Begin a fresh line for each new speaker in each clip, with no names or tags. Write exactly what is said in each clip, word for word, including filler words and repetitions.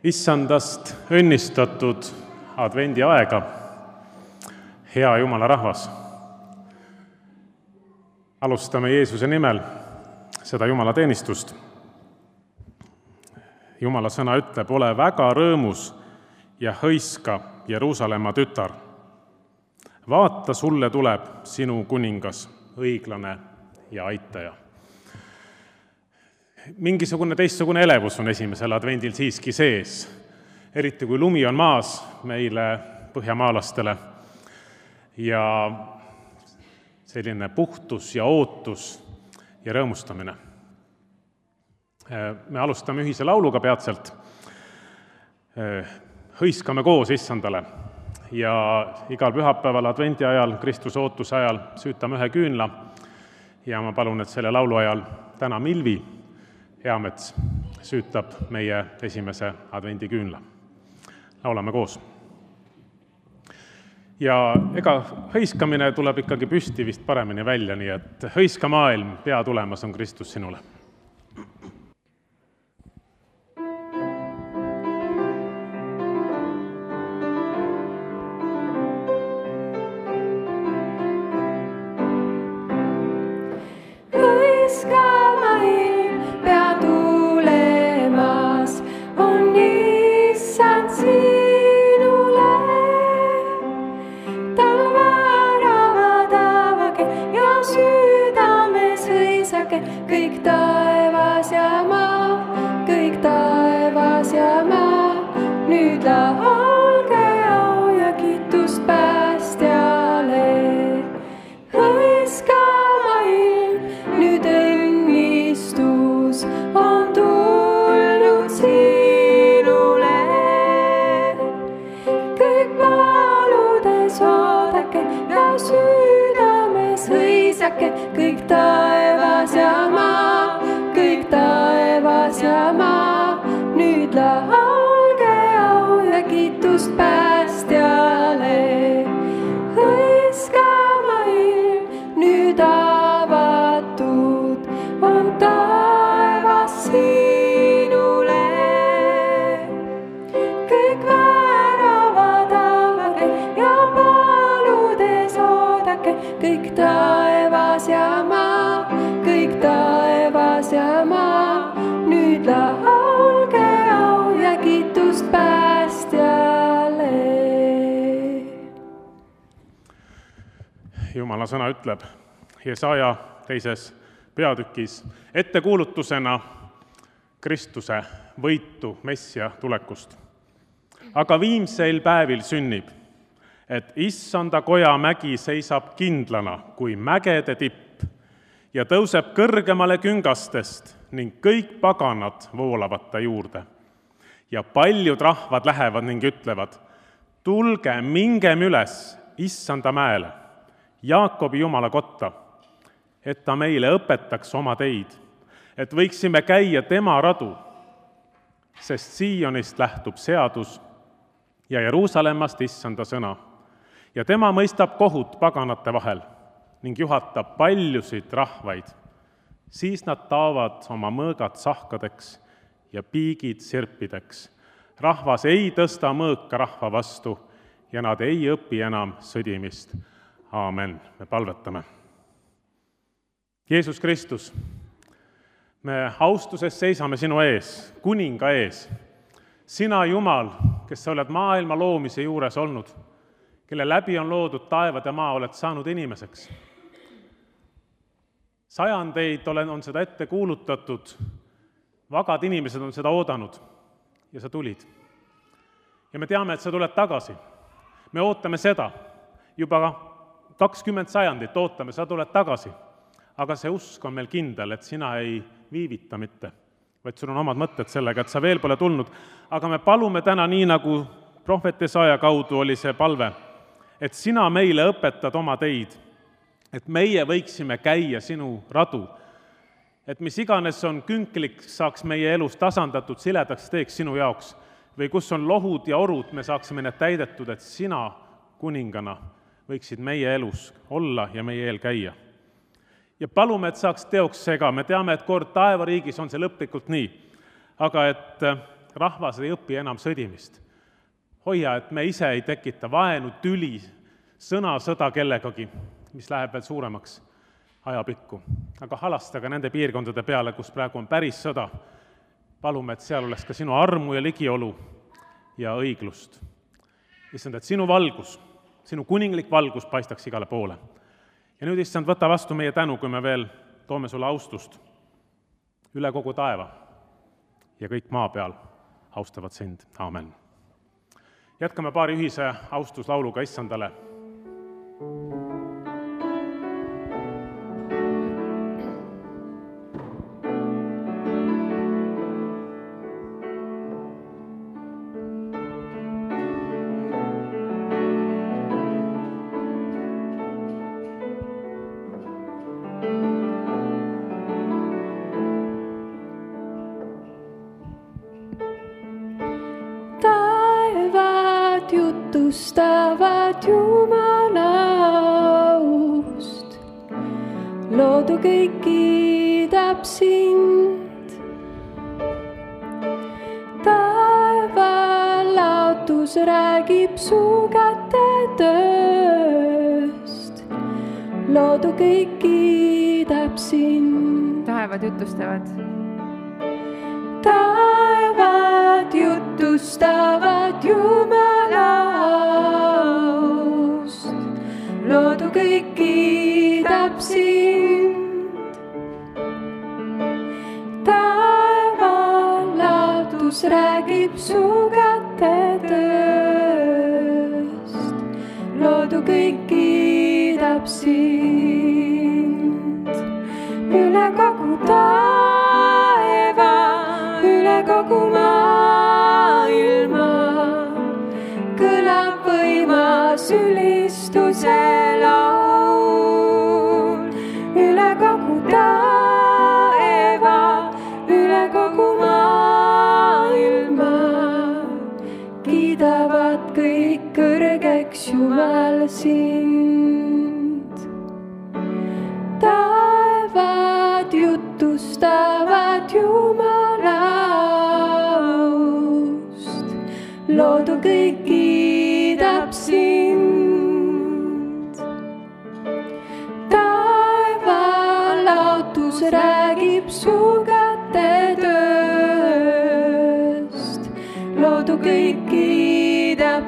Issandast õnnistatud advendi aega, hea Jumala rahvas. Alustame Jeesuse nimel seda Jumala teenistust. Jumala sõna ütleb, ole väga rõõmus ja hõiska, Jeruusalemma tütar. Vaata, sulle tuleb sinu kuningas, õiglane ja aitaja. Mingisugune teistsugune elevus on esimesel advendil siiski sees, eriti kui lumi on maas meile põhjamaalastele ja selline puhtus ja ootus ja rõõmustamine. Me alustame ühise lauluga peatselt, hõiskame koos Issandale ja igal pühapäeval advendi ajal, Kristuse ootuse ajal süütame ühe küünla ja ma palun, et selle laulu ajal täna Milvi Eamets süütab meie esimese advendi küünla. Laulame koos. Ja ega hõiskamine tuleb ikkagi püsti vist paremini välja, nii et hõiska maailm, pea tulemas on Kristus sinule.
Kõik taevas ja maa, kõik taevas ja maa, nüüd laulge au ja kiitust päästjale. Hõiska maailm, nüüd õnnistus on tulnud sinule. Kõik paludes oodake ja südames hõisake, kõik taevas ja maa, kõik taevas ja maa, nüüd laulge au ja kiitust päästjale. Hõiska maailm, nüüd avatud on taevas sinule. Kõik väravad avage ja paludes oodake, kõik taevas ja maa, kõik taevas ja maa, nüüd laulge au ja kiitust päästjale.
Jumala sõna ütleb Jesaja teises peatükis ettekuulutusena Kristuse võitu Messia tulekust. Aga viimseil päevil sünnib, et Issanda koja mägi seisab kindlana kui mägede tipp ja tõuseb kõrgemale küngastest ning kõik paganad voolavad ta juurde. Ja paljud rahvad lähevad ning ütlevad, tulge, mingem üles Issanda mäele, Jaakobi Jumala kotta, et ta meile õpetaks oma teid, et võiksime käia tema radu, sest Siionist lähtub seadus ja Jeruusalemmast Issanda sõna. Ja tema mõistab kohut paganate vahel ning juhatab paljusid rahvaid. Siis nad taavad oma mõõgad sahkadeks ja piigid sirpideks. Rahvas ei tõsta mõõka rahva vastu ja nad ei õpi enam sõdimist. Aamen. Me palvetame. Jeesus Kristus, me austuses seisame sinu ees, kuninga ees. Sina, Jumal, kes sa oled maailma loomise juures olnud, kelle läbi on loodud taevad ja maa, oled saanud inimeseks. Sajandeid on seda ette kuulutatud, vagad inimesed on seda oodanud ja sa tulid. Ja me teame, et sa tuled tagasi. Me ootame seda, juba kakskümmend sajandit ootame, sa tuled tagasi. Aga see usk on meil kindel, et sina ei viivita mitte, vaid sul on omad mõtted sellega, et sa veel pole tulnud. Aga me palume täna nii, nagu prohvet Jesaja kaudu oli see palve, et sina meile õpetad oma teid, et meie võiksime käia sinu radu, et mis iganes on künklik, saaks meie elus tasandatud, siledaks teeks sinu jaoks, või kus on lohud ja orud, me saaksime need täidetud, et sina kuningana võiksid meie elus olla ja meie eel käia. Ja palume, et saaks teoks see ka. Me teame, et kord taevariigis on see lõplikult nii, aga et rahvas ei õpi enam sõdimist. Hoia, et me ise ei tekita vaenu, tüli, sõnasõda kellegagi, mis läheb veel suuremaks ajapikku. Aga halastage nende piirkondade peale, kus praegu on päris sõda. Palume, et seal oleks ka sinu armu ja ligiolu ja õiglust. Issand, et sinu valgus, sinu kuninglik valgus paistaks igale poole. Ja nüüd, issand, võta vastu meie tänu, kui me veel toome sulle austust üle kogu taeva ja kõik maa peal austavad sind. Aamen. Jätkame paari ühise austuslauluga issandale.
Jutustavad Jumalaust, loodu kõik kiidab sind. Taevalaotus räägib su käte tööst, loodu kõik kiidab sind.
Taevad jutustavad.
Taevad jutustavad Jumalaust, loodu kõik kiidab sind. Taevalaotus räägib su käte tööst, loodu kõik kiidab sind. Üle kogu taeva, üle kogu maailma kõlab võimas ülistuse laul. Üle kogu taeva, üle kogu maailma kiidavad kõik kõrgeks Jumal sind. Taevad jutustavad Jumalaust, loodu kõik kiidab sind. Taevalaotus räägib su käte tööst, loodu kõik kiidab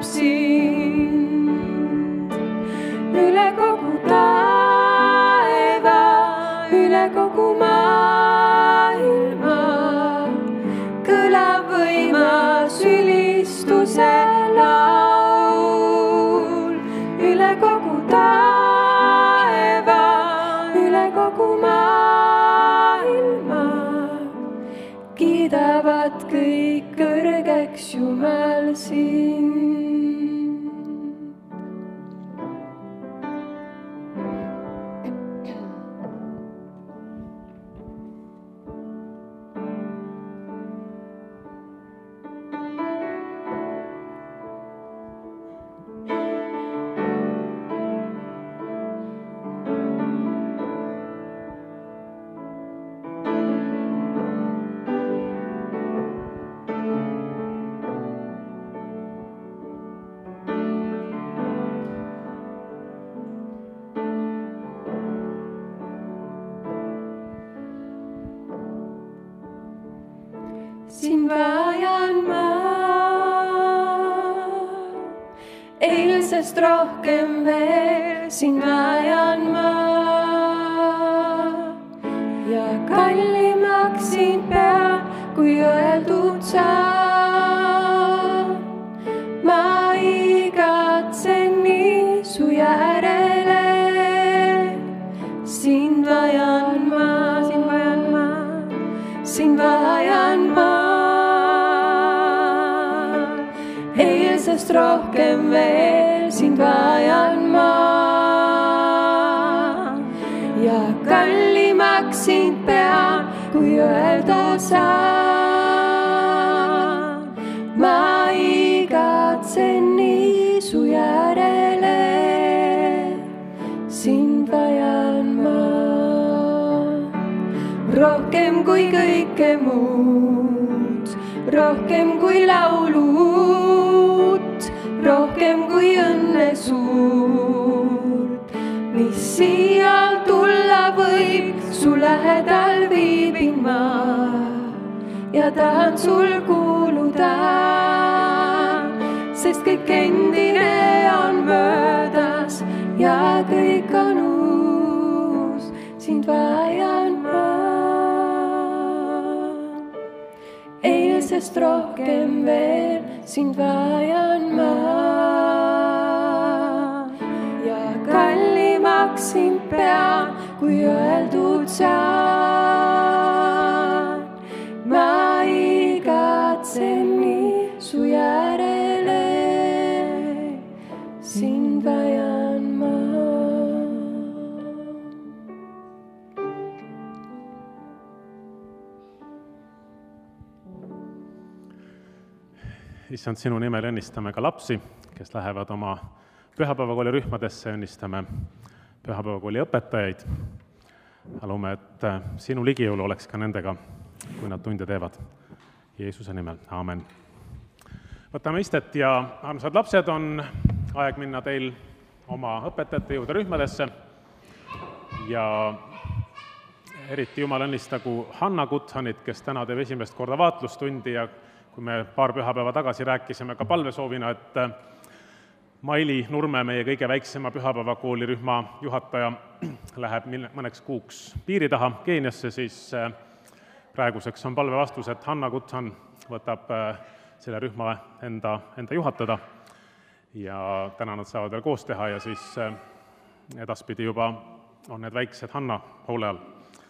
sind. Üle kogu taeva, üle kogu maailma kõlab võimas ülistuse laul. Üle kogu taeva, üle kogu maailma kiidavad kõik kõrgeks Jumal sind. Sind vajan ma eilsest rohkem veel, sind vajan ma ja kallimaks sind pea, kui öeldud saab. Ma igatsen nii su järele, sind vajan ma, sind vajan ma, sind vajan ma. Eilsest rohkem veel, sind vajan ma ja kallimaks sind pea, kui öelda saab. Ma igatsen nii su järele, sind vajan ma rohkem kui kõike muud, rohkem kui lauluut, rohkem kui õnnesuurt, mis siia tulla võib, su lähedal viibin ma ja tahan sul kuuluda, sest kõik endine on möödas ja kõik on uus, sind vajan ma. Eilsest rohkem veel sind vajan ma ja kallimaks sind pean, kui öeldud saan. Ma igatsen nii su järele, sind vajan ma.
Issand, sinu nimel õnnistame ka lapsi, kes lähevad oma pühapäevakooli rühmadesse, õnnistame pühapäevakooli õpetajaid. Palume, et sinu ligijõulu oleks ka nendega, kui nad tunde teevad. Jeesuse nimel, aamen. Võtame istet ja armsad lapsed, on aeg minna teil oma õpetajate juurde rühmadesse ja eriti Jumal õnnistagu Hanna Kuthanit, kes täna teeb esimest korda vaatlustundi ja kui me paar pühapäeva tagasi rääkisime ka palvesoovina, et Maili Nurme, meie kõige väiksema pühapäevakoolirühma juhataja, läheb mõneks kuuks piiri taha Keeniasse, siis praeguseks on palve vastus, et Hanna Kuthan võtab selle rühma enda, enda juhatada ja täna nad saavad veel koos teha ja siis edaspidi juba on need väiksed Hanna hoole all.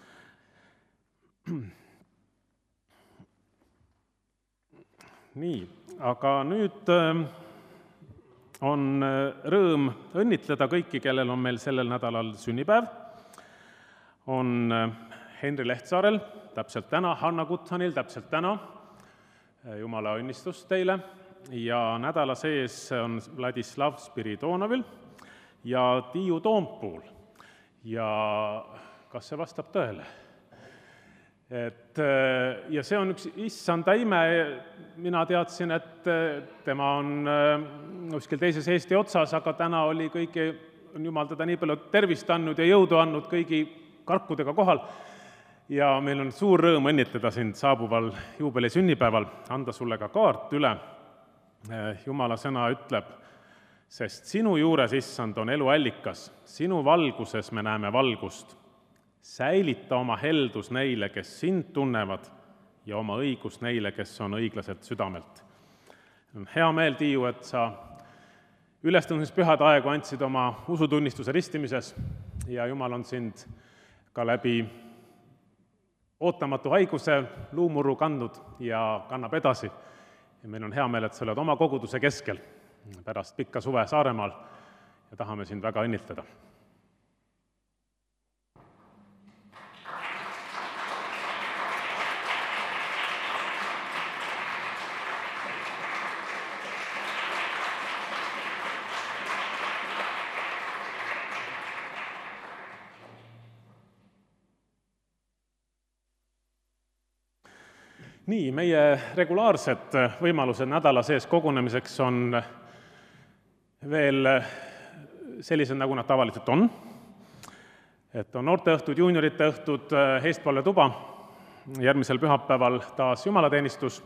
Nii, aga nüüd on rõõm õnnitleda kõiki, kellel on meil sellel nädalal sünnipäev. On Henri Lehtsaarel täpselt täna, Hanna Kuthanil täpselt täna, Jumala õnnistust teile, ja nädala sees on Vladislav Spiridonovil ja Tiiu Toompuul. Ja kas see vastab tõele? Et, ja see on üks issanda ime, mina teadsin, et tema on kuskil teises Eesti otsas, aga täna oli kõigi, on Jumal teda nii palju tervist andnud ja jõudu andnud kõigi karkudega kohal. Ja meil on suur rõõm õnnitleda sind saabuval juubeli sünnipäeval, anda sulle ka kaart üle. Jumala sõna ütleb, sest sinu juures, issand, on elu allikas, sinu valguses me näeme valgust. Säilita oma heldus neile, kes sind tunnevad ja oma õigus neile, kes on õiglaselt südamelt. Hea meel, Tiiu, et sa ülestõusmispühade aegu andsid oma usutunnistuse ristimises ja Jumal on sind ka läbi ootamatu haiguse luumurru kandnud ja kannab edasi. Ja meil on hea meel, et sa oled oma koguduse keskel pärast pikka suve Saaremaal ja tahame sind väga õnnitleda. Nii, meie regulaarsed võimalused nädala sees kogunemiseks on veel sellised, nagu nad tavaliselt on. Et on noorteõhtud, juuniorite õhtud, eestpalvetuba, järgmisel pühapäeval taas jumalateenistus.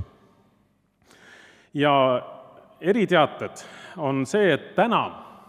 Ja eriteated on see, et täna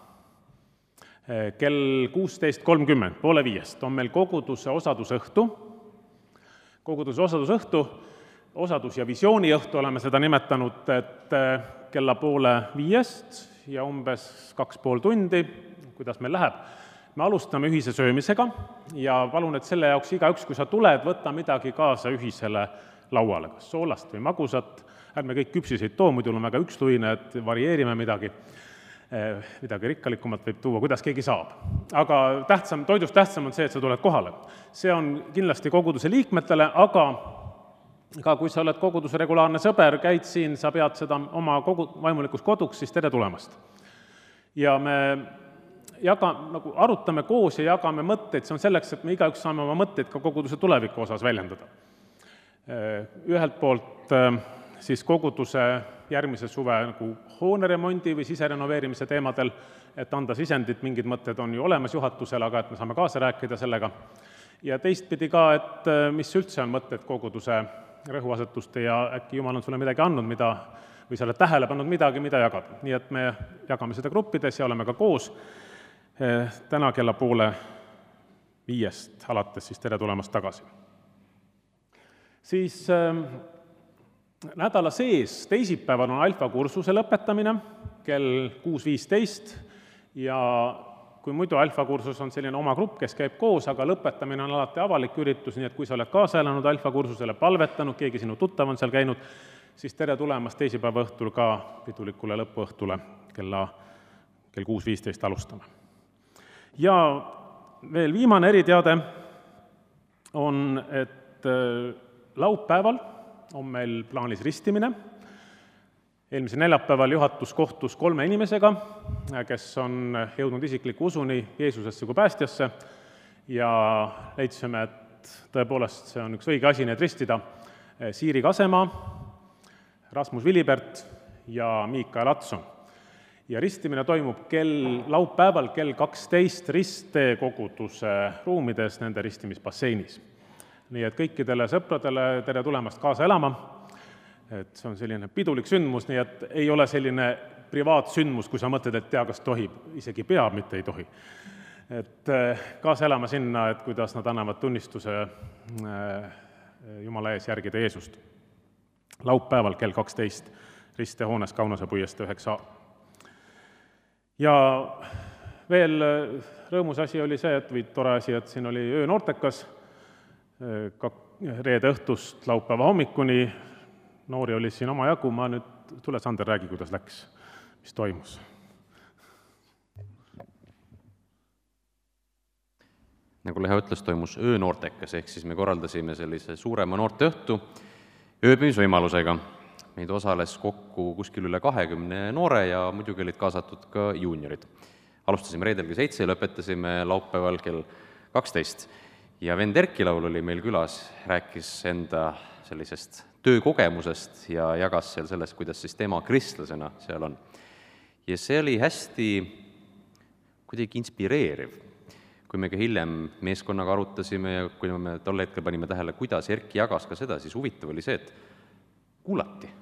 kell kuusteist kolmkümmend, poole viiest, on meil koguduse osadusõhtu. Koguduse osadusõhtu, osadus- ja visiooniõhtu oleme seda nimetanud, et kella poole viiest ja umbes kaks pool tundi, kuidas meil läheb. Me alustame ühise söömisega ja palun, et selle jaoks igaüks, kui sa tuled, võtta midagi kaasa ühisele lauale, kas soolast või magusat. Ärme kõik küpsiseid too, muidu on väga üksluine, et varieerime midagi. Midagi rikkalikumat võib tuua, kuidas keegi saab. Aga tähtsam, toidust tähtsam on see, et sa tuled kohale. See on kindlasti koguduse liikmetele, aga Ka kui sa oled koguduse regulaarne sõber, käid siin, sa pead seda oma kogu, vaimulikus koduks, siis tere tulemast. Ja me jaga, nagu arutame koos ja jagame mõtteid, see on selleks, et me igaüks saame oma mõtteid ka koguduse tuleviku osas väljendada. Ühelt poolt siis koguduse järgmise suve nagu hooneremondi või siserenoveerimise teemadel, et anda sisendit, mingid mõtted on ju olemas juhatusel, aga et me saame kaasa rääkida sellega. Ja teistpidi ka, et mis üldse on mõtted koguduse rõhuasetuste ja äkki Jumal on sulle midagi andnud, mida, või sa oled tähele pannud midagi, mida jagada. Nii et me jagame seda gruppides ja oleme ka koos täna kella poole viiest alates, siis tere tulemast tagasi. Siis äh, nädala sees teisipäeval on alfa kursuse lõpetamine kell kuus viisteist ja kui muidu alfa kursus on selline oma grupp, kes käib koos, aga lõpetamine on alati avalik üritus, nii et kui sa oled kaasa elanud alfa kursusele, palvetanud, keegi sinu tuttav on seal käinud, siis tere tulemast teisipäeva õhtul ka pidulikule lõpuõhtule kella, kell kuus viisteist alustame. Ja veel viimane eriteade on, et laupäeval on meil plaanis ristimine. Eelmise neljapäeval juhatus kohtus kolme inimesega, kes on jõudnud isikliku usuni Jeesusesse kui päästjasse ja leidsime, et tõepoolest see on üks õige asi need ristida. Siiri Kasemaa, Rasmus Vilibert ja Miikael Atson. Ja ristimine toimub kell, laupäeval kell kaksteist risttee koguduse ruumides nende ristimisbasseinis. Nii et kõikidele sõpradele tere tulemast kaasa elama, et see on selline pidulik sündmus, nii et ei ole selline privaatsündmus, kui sa mõtled, et tea, kas tohib, isegi peab, mitte ei tohi. Et kaasa elama sinna, et kuidas nad annavad tunnistuse Jumala ees järgida Jeesust. Laupäeval kell kaksteist risttehoones Kaunase puiestee üheksa. Ja veel rõõmus asi oli see, et, või tore asi, et siin oli öönoortekas, reede õhtust laupäeva hommikuni, noori oli siin oma jagu, ma nüüd, tule Sander, räägi, kuidas läks, mis toimus.
Nagu Leha ütles, toimus öönoortekas, ehk siis me korraldasime sellise suurema noorte õhtu ööbimisvõimalusega. Meid osales kokku kuskil üle kahekümne noore ja muidugi olid kaasatud ka juuniorid. Alustasime reedel kell seitse ja lõpetasime laupäeval kell kaksteist. Ja vend Erki Laul oli meil külas, rääkis enda sellisest töökogemusest ja jagas seal sellest, kuidas siis tema kristlasena seal on. Ja see oli hästi kuidagi inspireeriv. Kui me ka hiljem meeskonnaga arutasime ja kui me tol hetkel panime tähele, kuidas Erki jagas ka seda, siis huvitav oli see, et kuulati.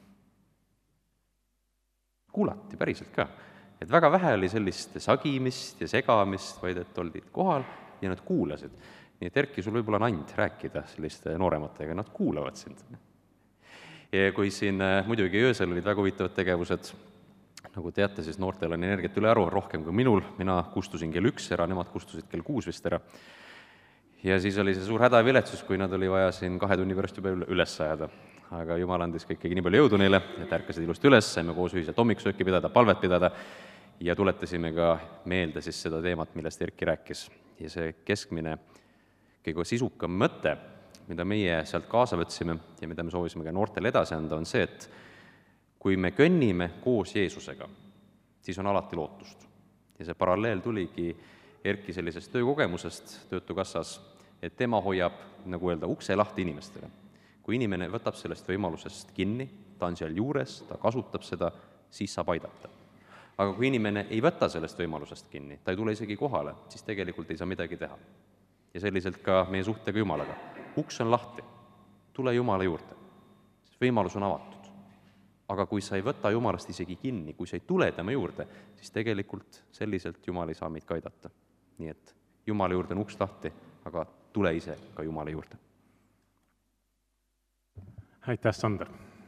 Kuulati päriselt ka. Et väga vähe oli sellist sagimist ja segamist, vaid et olid kohal ja nad kuulasid. Nii et Erki, sul võib-olla on and rääkida selliste noorematega, nad kuulavad sind. Ja kui siin muidugi öösel olid väga huvitavad tegevused, nagu teate, siis noortel on energiat üle aru rohkem kui minul, mina kustusin kell üks ära, nemad kustusid kell kuus vist ära. Ja siis oli see suur häda ja viletsus, kui nad oli vaja siin kahe tunni pärast juba üles ajada. Aga Jumal andis kõikegi nii palju jõudu neile, et ärkasid ilusti üles, saime koos ühiselt hommikusööki pidada, palvet pidada ja tuletasime ka meelde siis seda teemat, millest Erki rääkis. Ja see keskmine kõige sisukam mõte, mida meie sealt kaasa võtsime ja mida me soovisime ka noortele edasi anda, on see, et kui me kõnnime koos Jeesusega, siis on alati lootust. Ja see paralleel tuligi Erki sellisest töökogemusest Töötukassas, et tema hoiab, nagu öelda, ukse lahti inimestele. Kui inimene võtab sellest võimalusest kinni, ta on seal juures, ta kasutab seda, siis saab aidata. Aga kui inimene ei võta sellest võimalusest kinni, ta ei tule isegi kohale, siis tegelikult ei saa midagi teha. Ja selliselt ka meie suhtega Jumalaga. Uks on lahti, tule Jumala juurde, sest võimalus on avatud. Aga kui sa ei võta Jumalast isegi kinni, kui sa ei tule tema juurde, siis tegelikult selliselt Jumal ei saa meid ka aidata. Nii et Jumala juurde on uks lahti, aga tule ise ka Jumala juurde.
Aitäh, Sander.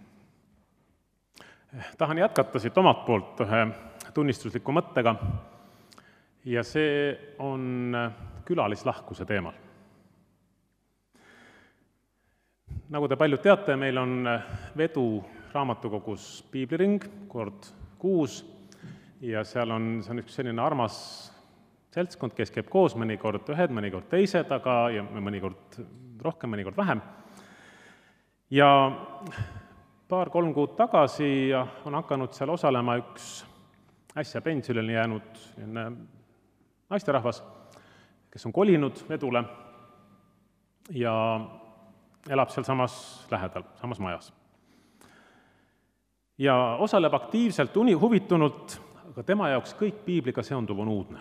Tahan jätkata siit omalt poolt ühe tunnistusliku mõttega ja see on külalislahkuse teemal. Nagu te paljud teate, meil on vedu raamatukogus piibliring, kord kuus, ja seal on, see on üks selline armas seltskond, kes käib koos, mõnikord ühed, mõnikord teised, aga ja mõnikord rohkem, mõnikord vähem. Ja paar-kolm kuud tagasi on hakanud seal osalema üks äsja pensionile jäänud naisterahvas, kes on kolinud vedule ja elab seal samas lähedal, samas majas. ja osaleb aktiivselt, uni huvitunult, aga tema jaoks kõik piibliga seonduv on uudne.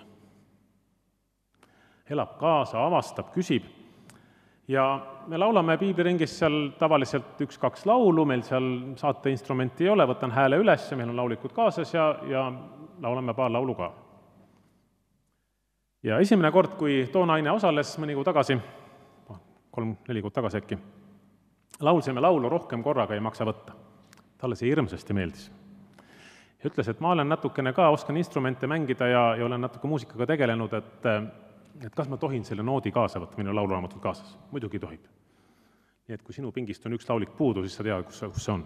Elab kaasa, avastab, küsib ja me laulame piibliringis seal tavaliselt üks-kaks laulu, meil seal saateinstrumenti ei ole, võtan hääle üles ja meil on laulikud kaasas ja, ja laulame paar laulu ka. Ja esimene kord, kui too naine osales mõni kuu tagasi, kolm-neli kuud tagasi äkki, laulsime laulu Rohkem korraga ei maksa võtta. Talle see hirmsasti meeldis. Ja ütles, et ma olen natukene ka, oskan instrumente mängida ja, ja olen natuke muusikaga tegelenud, et, et kas ma tohin selle noodi kaasa võtta, minu lauluraamatud kaasas. Muidugi tohib. Nii et kui sinu pingist on üks laulik puudu, siis sa tead, kus, kus see on.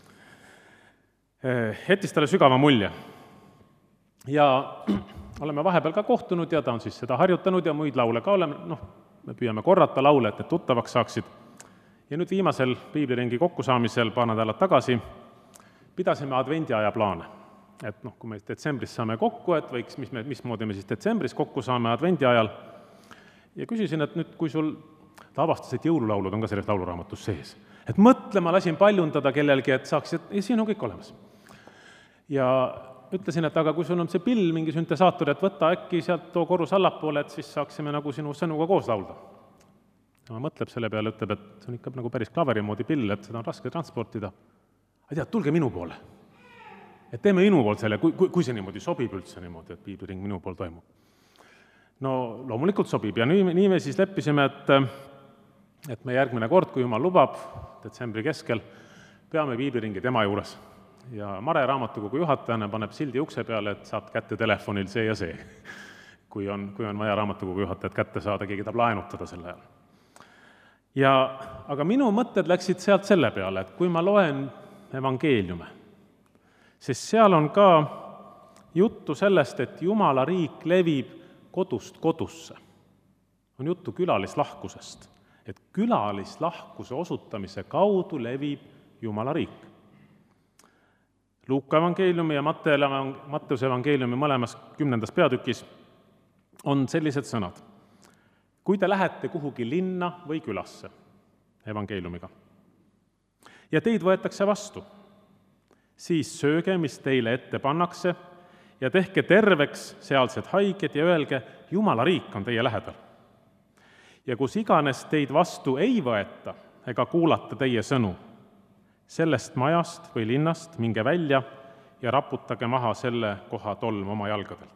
Jättis talle sügava mulje. Ja oleme vahepeal ka kohtunud ja ta on siis seda harjutanud ja muid laule ka oleme, noh, me püüame korrata laule, et need tuttavaks saaksid. Ja nüüd viimasel piibliringi kokkusaamisel paar nädalat tagasi pidasime advendiaja plaane. Et noh, kui me detsembris saame kokku, et võiks, mis me, mismoodi me siis detsembris kokku saame advendiajal. Ja küsisin, et nüüd, kui sul, ta avastas, et jõululaulud on ka selles lauluraamatus sees. Et mõtle, ma lasin paljundada kellelgi, et saaks, ja siin on kõik olemas. Ja ütlesin, et aga kui sul on see pill, mingi süntesaator, et võta äkki sealt too korrus allapoole, et siis saaksime nagu sinu sõnuga koos laulda. Ja ma mõtleb selle peale, ütleb, et see on ikka nagu päris klaveri moodi pill, et seda on raske transportida. Aga tead, tulge minu poole. Et teeme minu pool selle, kui, kui, kui see niimoodi sobib üldse niimoodi, et piibliring minu pool toimub. No loomulikult sobib ja nii, nii me siis leppisime, et, et me järgmine kord, kui jumal lubab, detsembri keskel, peame piibliringi tema juures. Ja Mare raamatukogu juhatajana paneb sildi ukse peale, et saab kätte telefonil see ja see, kui on, kui on vaja raamatukogu juhatajat kätte saada, keegi tahab laenutada selle ajal. Ja, aga minu mõtted läksid sealt selle peale, et kui ma loen evangeeliume, sest seal on ka juttu sellest, et Jumala riik levib kodust kodusse. On juttu külalislahkusest, et külalislahkuse osutamise kaudu levib Jumala riik. Luuka evangeeliumi ja Matteuse evangeeliumi mõlemas kümnendas peatükis on sellised sõnad. Kui te lähete kuhugi linna või külasse evangeeliumiga ja teid võetakse vastu, siis sööge, mis teile ette pannakse ja tehke terveks sealsed haiged ja öelge, Jumala riik on teie lähedal. Ja kus iganes teid vastu ei võeta ega kuulata teie sõnu, sellest majast või linnast minge välja ja raputage maha selle koha tolm oma jalgadelt.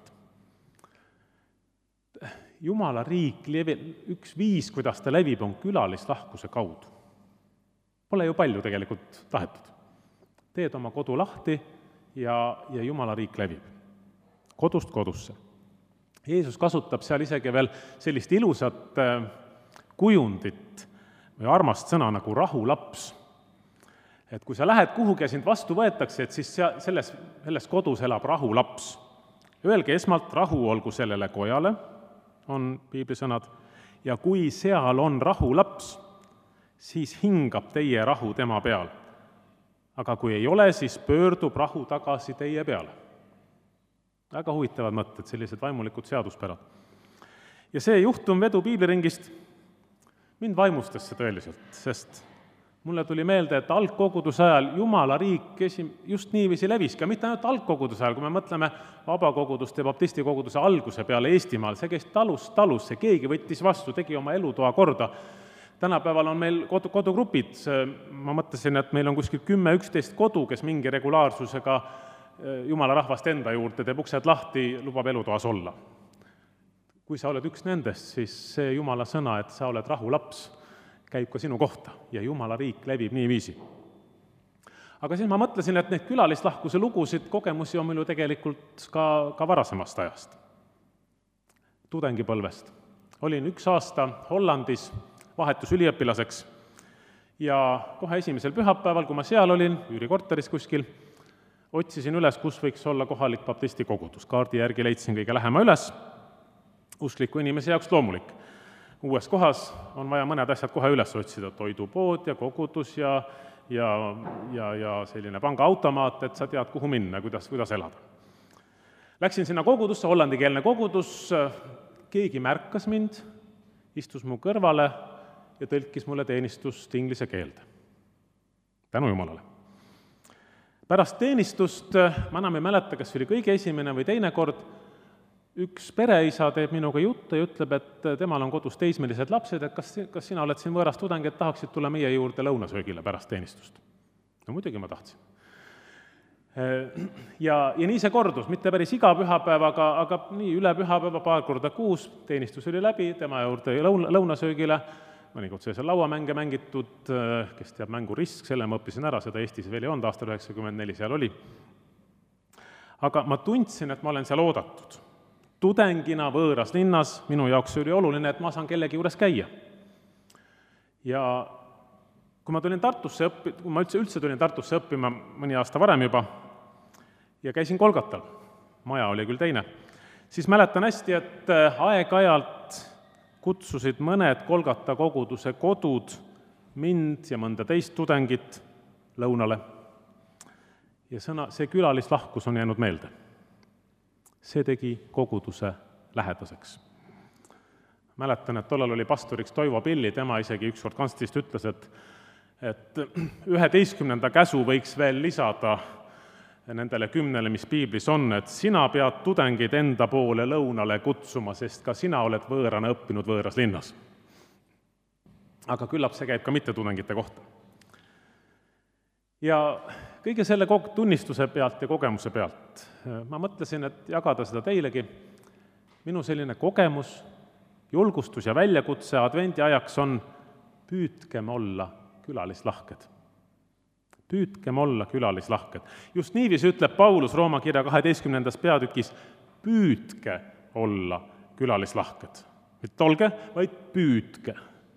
Jumala riik, üks viis, kuidas ta levib, on külalislahkuse kaudu. Pole ju palju tegelikult tahetud. Teed oma kodu lahti ja, ja Jumala riik levib. Kodust kodusse. Jeesus kasutab seal isegi veel sellist ilusat kujundit või armast sõna nagu rahulaps. Et kui sa lähed kuhugi ja sind vastu võetakse, et siis selles, selles kodus elab rahulaps. Öelge esmalt rahu olgu sellele kojale, on piiblisõnad, ja kui seal on rahulaps, siis hingab teie rahu tema peal. Aga kui ei ole, siis pöördub rahu tagasi teie peale. Väga huvitavad mõtted, sellised vaimulikud seaduspärad. Ja see juhtum vedu piibliringist mind vaimustas see tõeliselt, sest mulle tuli meelde, et algkoguduse ajal Jumala riik just niiviisi levis, ka mitte ainult algkoguduse ajal, kui me mõtleme vabakoguduste ja baptistikoguduse alguse peale Eestimaal, see käis talust talusse, keegi võttis vastu, tegi oma elutoa korda. Tänapäeval on meil kodu, kodugrupid, ma mõtlesin, et meil on kuskil kümme üksteist kodu, kes mingi regulaarsusega Jumala rahvast enda juurde teeb uksed lahti, lubab elutoas olla. Kui sa oled üks nendest, siis see Jumala sõna, et sa oled rahulaps, käib ka sinu kohta ja Jumala riik levib nii viisi. Aga siis ma mõtlesin, et need külalislahkuse lugusid, kogemusi on meil ju tegelikult ka, ka varasemast ajast. Tudengipõlvest. Olin üks aasta Hollandis vahetus üliõpilaseks ja kohe esimesel pühapäeval, kui ma seal olin, üürikorteris kuskil, otsisin üles, kus võiks olla kohalik baptisti kogudus. Kaardi järgi leidsin kõige lähema üles, uskliku inimese jaoks loomulik. Uues kohas on vaja mõned asjad kohe üles otsida, toidupood ja kogudus ja, ja, ja, ja selline pangaautomaat, et sa tead, kuhu minna, kuidas, kuidas elada. Läksin sinna kogudusse, hollandikeelne kogudus, keegi märkas mind, istus mu kõrvale ja tõlkis mulle teenistust inglise keelde. Tänu Jumalale. pärast teenistust, ma enam ei mäleta, kas see oli kõige esimene või teine kord, üks pereisa teeb minuga juttu ja ütleb, et temal on kodus teismelised lapsed, et kas, kas sina oled siin võõras tudeng, et tahaksid tulla meie juurde lõunasöögile pärast teenistust. No muidugi ma tahtsin. Ja, ja nii see kordus, mitte päris iga pühapäev, aga, aga nii üle pühapäeva paar korda kuus, teenistus oli läbi, tema juurde lõuna, lõunasöögile, mõnikord see seal lauamänge mängitud, kes teab mängu Risk, selle ma õppisin ära, seda Eestis veel ei olnud, aastal üheksakümmend neli seal oli. Aga ma tundsin, et ma olen seal oodatud. Tudengina võõras linnas, minu jaoks oli oluline, et ma saan kellegi juures käia. Ja kui ma tulin Tartusse õppi-, kui ma üldse, üldse tulin Tartusse õppima mõni aasta varem juba ja käisin Kolgatal, maja oli küll teine, siis mäletan hästi, et aeg-ajalt kutsusid mõned Kolgata koguduse kodud mind ja mõnda teist tudengit lõunale. Ja sõna, see külalislahkus on jäänud meelde. See tegi koguduse lähedaseks. Mäletan, et tollal oli pastoriks Toivo Pilli, tema isegi ükskord kantsist ütles, et, et üheteistkümnenda käsu võiks veel lisada nendele kümnele, mis piiblis on, et sina pead tudengid enda poole lõunale kutsuma, sest ka sina oled võõrana õppinud võõras linnas. Aga küllap see käib ka mittetudengite kohta. Ja kõige selle tunnistuse pealt ja kogemuse pealt ma mõtlesin, et jagada seda teilegi. Minu selline kogemus, julgustus ja väljakutse advendi ajaks on püüdkem olla külalislahked. Püüdkem olla külalislahked. Just niiviisi ütleb Paulus Rooma kirja kaheteistkümnendas peatükis, püüdke olla külalislahked. Mitte olge, vaid püüdke.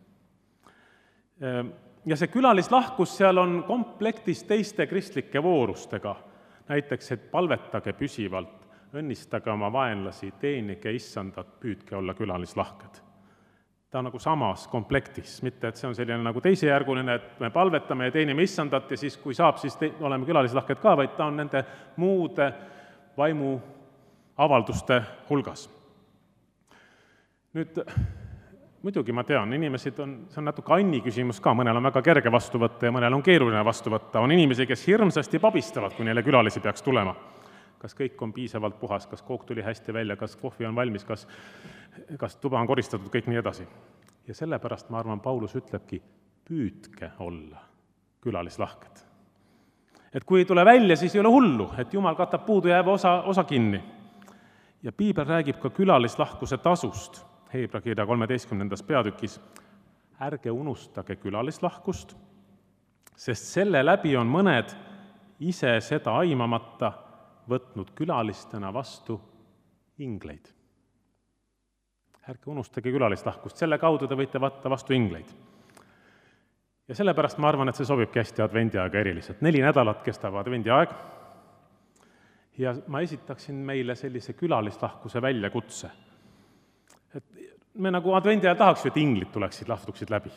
Ja see külalislahkus seal on komplektis teiste kristlike voorustega. Näiteks, et palvetage püsivalt, õnnistage oma vaenlasi, teenige issandat, püüdke olla külalislahked. Ta on nagu samas komplektis, mitte et see on selline nagu teisejärguline, et me palvetame ja teenime issandat ja siis, kui saab, siis te, oleme külalislahked ka, vaid ta on nende muude vaimu avalduste hulgas. Nüüd, muidugi ma tean, inimesed on, see on natuke Anni küsimus ka, mõnel on väga kerge vastu võtta ja mõnel on keeruline vastu võtta. On inimesi, kes hirmsasti pabistavad, kui neile külalisi peaks tulema. Kas kõik on piisavalt puhas, kas kook tuli hästi välja, kas kohvi on valmis, kas, kas tuba on koristatud, kõik nii edasi. Ja sellepärast, ma arvan, Paulus ütlebki, püüdke olla külalislahked. Et kui ei tule välja, siis ei ole hullu, et Jumal katab puudujääva osa, osa kinni. Ja Piibel räägib ka külalislahkuse tasust, Heebra kirja kolmeteistkümnendas peatükis. Ärge unustage külalislahkust, sest selle läbi on mõned ise seda aimamata võtnud külalistena vastu ingleid. Ärge unustage külalislahkust, selle kaudu te võite võtta vastu ingleid. Ja sellepärast ma arvan, et see sobibki hästi advendiaega eriliselt. Neli nädalat kestab advendiaeg ja ma esitaksin meile sellise külalislahkuse väljakutse. Et me nagu advendiajal tahaks, et inglid tuleksid, lahtuksid läbi.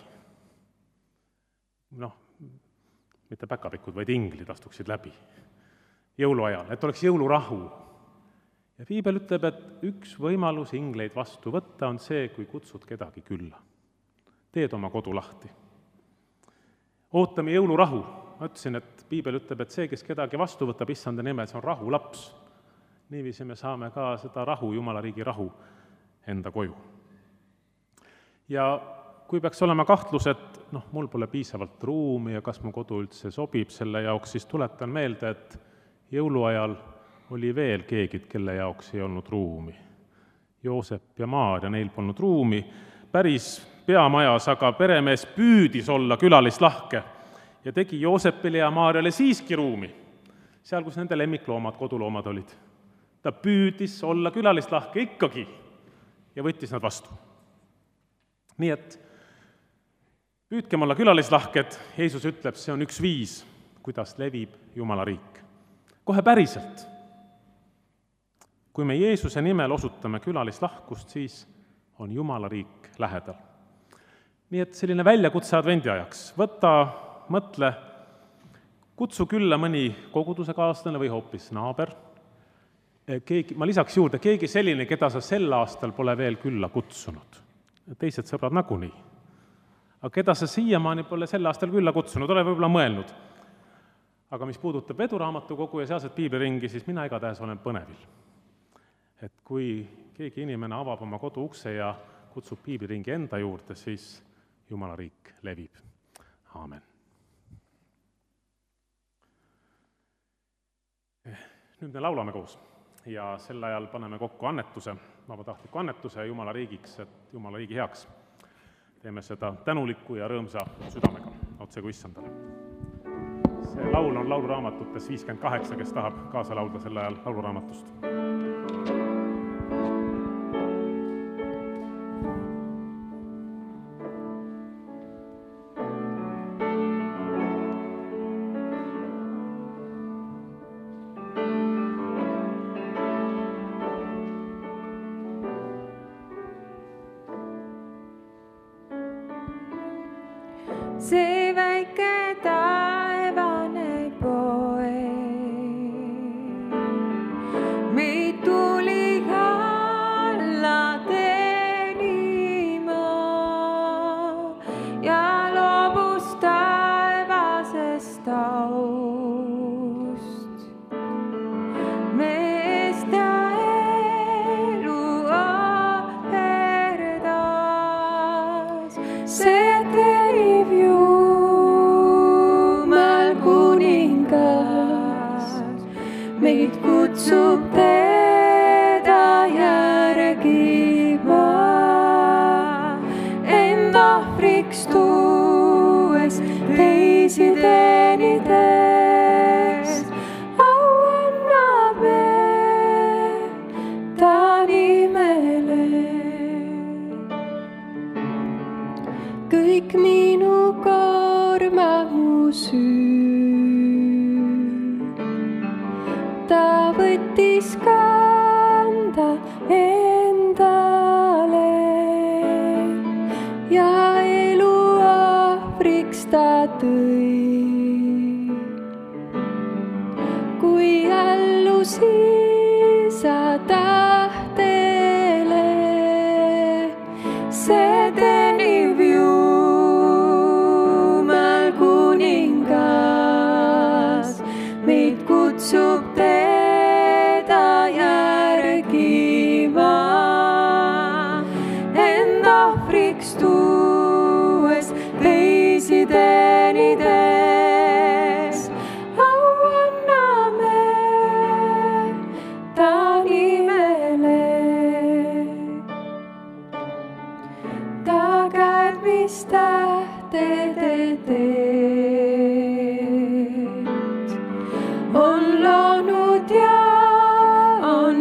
Noh, mitte päkapikud, vaid inglid astuksid läbi jõuluajal, et oleks jõulurahu. Ja Piibel ütleb, et üks võimalus ingleid vastu võtta on see, kui kutsud kedagi külla. Teed oma kodu lahti. Ootame jõulurahu. Ma ütlesin, et Piibel ütleb, et see, kes kedagi vastu võtab issanda nimel, see on rahulaps. Niiviisi me saame ka seda rahu, Jumala riigi rahu enda koju. Ja kui peaks olema kahtlus, et noh, mul pole piisavalt ruumi ja kas mu kodu üldse sobib selle jaoks, siis tuletan meelde, et jõuluajal oli veel keegi, kelle jaoks ei olnud ruumi. Joosep ja Maarja, neil polnud ruumi. Päris peamajas, aga peremees püüdis olla külalislahke ja tegi Joosepile ja Maarjale siiski ruumi. Seal, kus nende lemmikloomad, koduloomad olid. Ta püüdis olla külalislahke ikkagi ja võttis nad vastu. Nii et püüdkem olla külalislahked, Jeesus ütleb, see on üks viis, kuidas levib Jumala riik. Kohe päriselt. Kui me Jeesuse nimel osutame külalislahkust, siis on Jumala riik lähedal. Nii et selline väljakutse advendiajaks. Võta, mõtle, kutsu külla mõni koguduse kaaslane või hoopis naaber. Keegi, ma lisaks juurde, keegi selline, keda sa sel aastal pole veel külla kutsunud. Teised sõbrad nagunii. Aga keda sa siiamaani pole sel aastal külla kutsunud, ole võib-olla mõelnud. aga mis puudutab veduraamatukogu ja sealset piibliringi, siis mina igatahes olen põnevil. Et kui keegi inimene avab oma kodu ukse ja kutsub piibliringi enda juurde, siis Jumala riik levib. Aamen. Nüüd me laulame koos ja sel ajal paneme kokku annetuse, vabatahtliku annetuse Jumala riigiks, et Jumala riigi heaks. Teeme seda tänuliku ja rõõmsa südamega, otse kui issandale. See laul on lauluraamatutes viiskümmend kaheksa, kes tahab kaasa laulda sel ajal lauluraamatust.
See väike taevane poeg meid tuli alla teenima ja loobus taevasest aust. Meest ja elu ohverdas, see teenib Jumal kuningas, meid kutsub teda järgima, end ohvriks tuues, teisi teenides, au anname ta nimele. Kõik minu koorma mu süü, ta võttis kanda endale ja elu ohvriks ta tõi. Kui allusin sa tahtele, see teenib Jumal kuningas, meid kutsub teda järgima, end ohvriks tuues, teisi teenides, au anname ta nimele. Ta käed, mis tähtede teed, on loonud ja on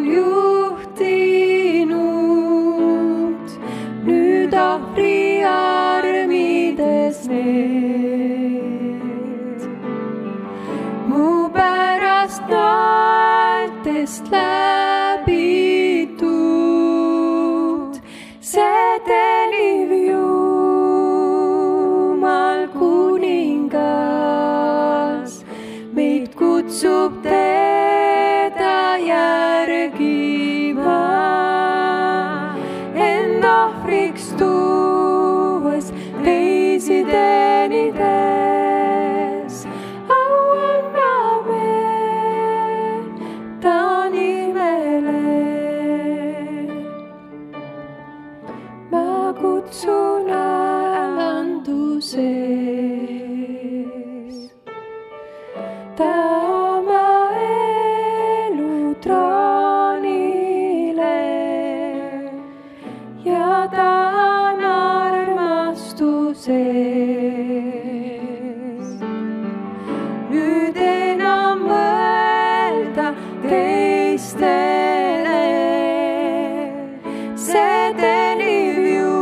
juhtinud, nüüd ohvri armides need. Mu pärast naeltest läbitud, see teenib Jumal kuningas, meid kutsub teda järgima, end ohvriks tuues, teisi teenides, au anname ta nimele. Ma kutsun alanduses, ta oma elu troonile ja ta on armastuses. Nüüd enam mõelda teistele, see teenib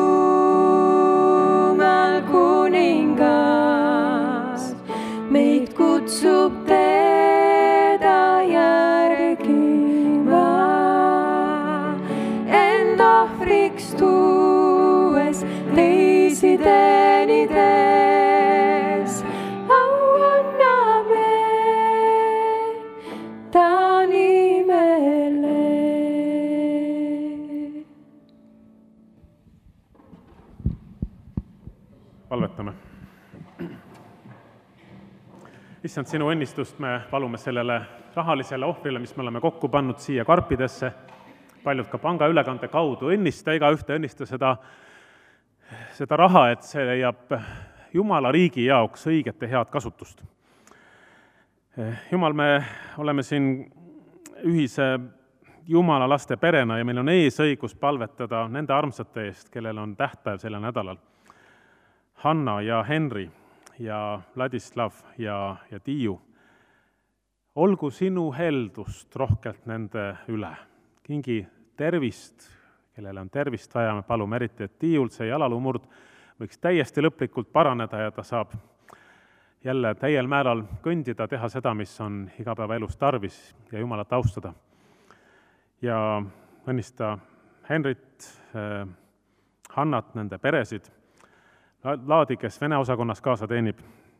Jumal kuningas, meid kutsub teda järgima, end ohvriks tuues, teisi teenides, au anname ta nimele.
issand, sinu õnnistust me palume sellele rahalisele ohvrile, mis me oleme kokku pannud siia karpidesse, paljud ka pangaülekande kaudu. Õnnista igaühte, õnnista seda, seda raha, et see leiab Jumala riigi jaoks õiget ja head kasutust. Jumal, me oleme siin ühise Jumala laste perena ja meil on ees õigus palvetada nende armsate eest, kellel on tähtpäev sellel nädalal. Hanna ja Henri ja Vladislav ja, ja Tiiu. Olgu sinu heldust rohkelt nende üle. Kingi tervist, kellele on tervist vaja, me palume eriti, et Tiiul see jalaluumurd võiks täiesti lõplikult paraneda ja ta saab jälle täiel määral kõndida, teha seda, mis on igapäevaelus tarvis ja Jumalat austada. Ja õnnista Henrit, äh, Hannat, nende peresid, Laadi, kes Vene osakonnas kaasa teenib.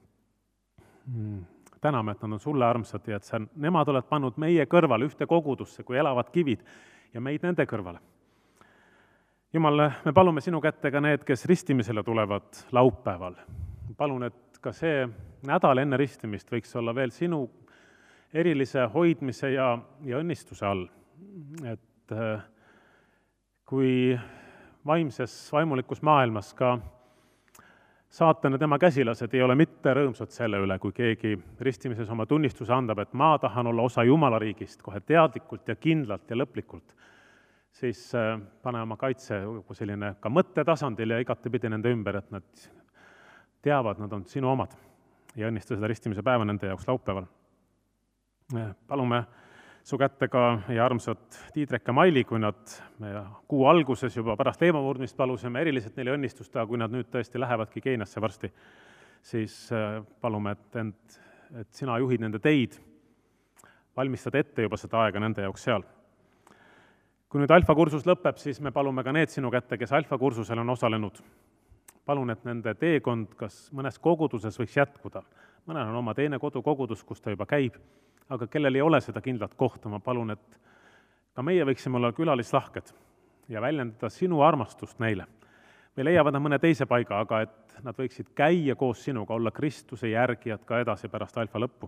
Täname, et nad on sulle armsad ja et sa, nemad oled pannud meie kõrvale ühte kogudusse, kui elavad kivid ja meid nende kõrvale. Jumal, me palume sinu kätte ka need, kes ristimisele tulevad laupäeval. Palun, et ka see nädal enne ristimist võiks olla veel sinu erilise hoidmise ja, ja õnnistuse all. Et kui vaimses, vaimulikus maailmas ka saatan ja tema käsilased ei ole mitte rõõmsad selle üle, kui keegi ristimises oma tunnistuse andab, et ma tahan olla osa Jumala riigist kohe teadlikult ja kindlalt ja lõplikult, siis pane oma kaitse selline ka mõttetasandil ja igatepidi nende ümber, et nad teavad, nad on sinu omad ja õnnista seda ristimise päeva nende jaoks laupäeval. Palume su kätte ka meie armsad Tiidrek ja Maili, kui nad kuu alguses juba pärast leivamurdmist palusime eriliselt neile õnnistust, aga kui nad nüüd tõesti lähevadki Keeniasse varsti, siis palume, et, end, et sina juhid nende teid, valmistad ette juba seda aega nende jaoks seal. Kui nüüd alfakursus lõpeb, siis me palume ka need sinu kätte, kes alfakursusel on osalenud. Palun, et nende teekond kas mõnes koguduses võiks jätkuda. Mõnel on oma teine kodukogudus, kus ta juba käib, aga kellel ei ole seda kindlat kohta, ma palun, et ka meie võiksime olla külalislahked ja väljendada sinu armastust neile. Me leiavad nad mõne teise paiga, aga et nad võiksid käia koos sinuga, olla Kristuse järgijad ka edasi pärast alfa lõppu.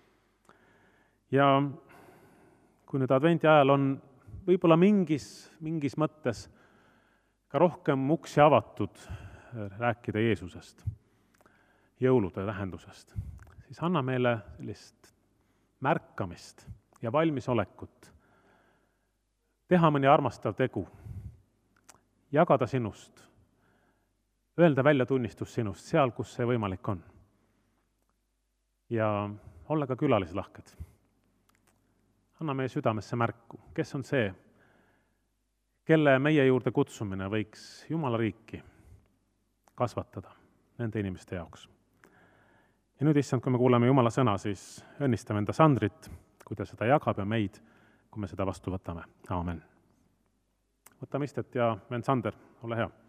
Ja kui nüüd adventi ajal on võib-olla mingis, mingis mõttes ka rohkem uksi avatud rääkida Jeesusest, jõulude tähendusest, siis anna meile sellist märkamist ja valmisolekut, teha mõni armastav tegu, jagada sinust, öelda välja tunnistus sinust seal, kus see võimalik on. Ja olla ka külalislahked. Anna meie südamesse märku, kes on see, kelle meie juurde kutsumine võiks Jumala riiki kasvatada nende inimeste jaoks. Ja nüüd, issand, kui me kuuleme Jumala sõna, siis õnnistame enda Sandrit, kui ta seda jagab ja meid, kui me seda vastu võtame. Aamen. Võtame istet ja vend Sander, ole hea.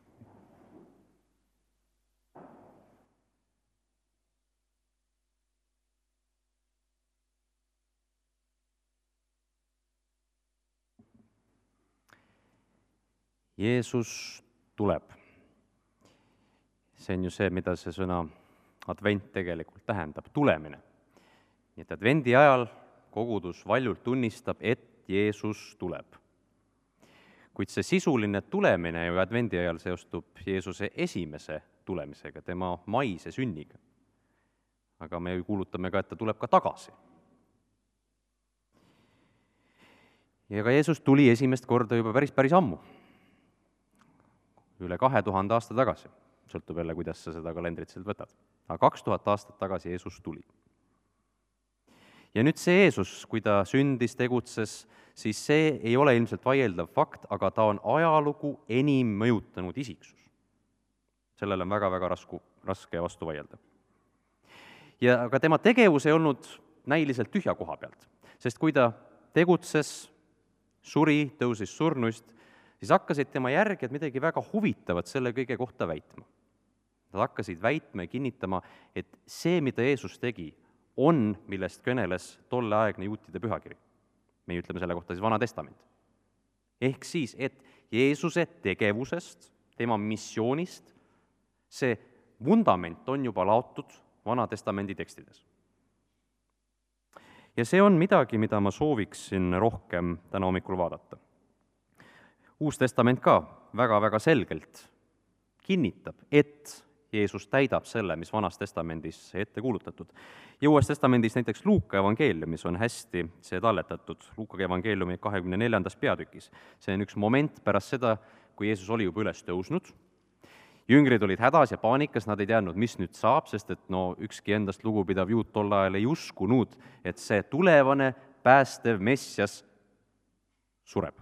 Jeesus tuleb. See on ju see, mida see sõna advent tegelikult tähendab, tulemine. Nii et advendi ajal kogudus valjult tunnistab, et Jeesus tuleb. Kuid see sisuline tulemine ju advendi ajal seostub Jeesuse esimese tulemisega, tema maise sünniga. Aga me kuulutame ka, et ta tuleb ka tagasi. Ja ka Jeesus tuli esimest korda juba päris, päris ammu. Üle kahe tuhande aasta tagasi. Sõltub jälle, kuidas sa seda kalendrit sealt võtad. Aga kaks tuhat aastat tagasi Jeesus tuli. Ja nüüd see Jeesus, kui ta sündis, tegutses, siis see ei ole ilmselt vaieldav fakt, aga ta on ajalugu enim mõjutanud isiksus. Sellele on väga-väga rasku, raske vastu vaielda. Ja aga tema tegevus ei olnud näiliselt tühja koha pealt, sest kui ta tegutses, suri, tõusis surnuist, siis hakkasid tema järgijad midagi väga huvitavat selle kõige kohta väitma. Nad hakkasid väitma ja kinnitama, et see, mida Jeesus tegi, on, millest kõneles tolleaegne juutide pühakiri. Me ütleme selle kohta siis Vana Testament. Ehk siis, et Jeesuse tegevusest, tema missioonist, see vundament on juba laotud Vana Testamendi tekstides. ja see on midagi, mida ma sooviksin rohkem täna hommikul vaadata. Uus Testament ka väga-väga selgelt kinnitab, et Jeesus täidab selle, mis Vanas Testamendis ette kuulutatud. Ja Uues Testamendis näiteks Luuka evangeeliumis on hästi see talletatud, Luuka evangeeliumi kahekümne neljandas peatükis. See on üks moment pärast seda, kui Jeesus oli juba üles tõusnud. Jüngrid olid hädas ja paanikas, nad ei teadnud, mis nüüd saab, sest et no ükski endast lugupidav juut tol ajal ei uskunud, et see tulevane päästev Messias sureb.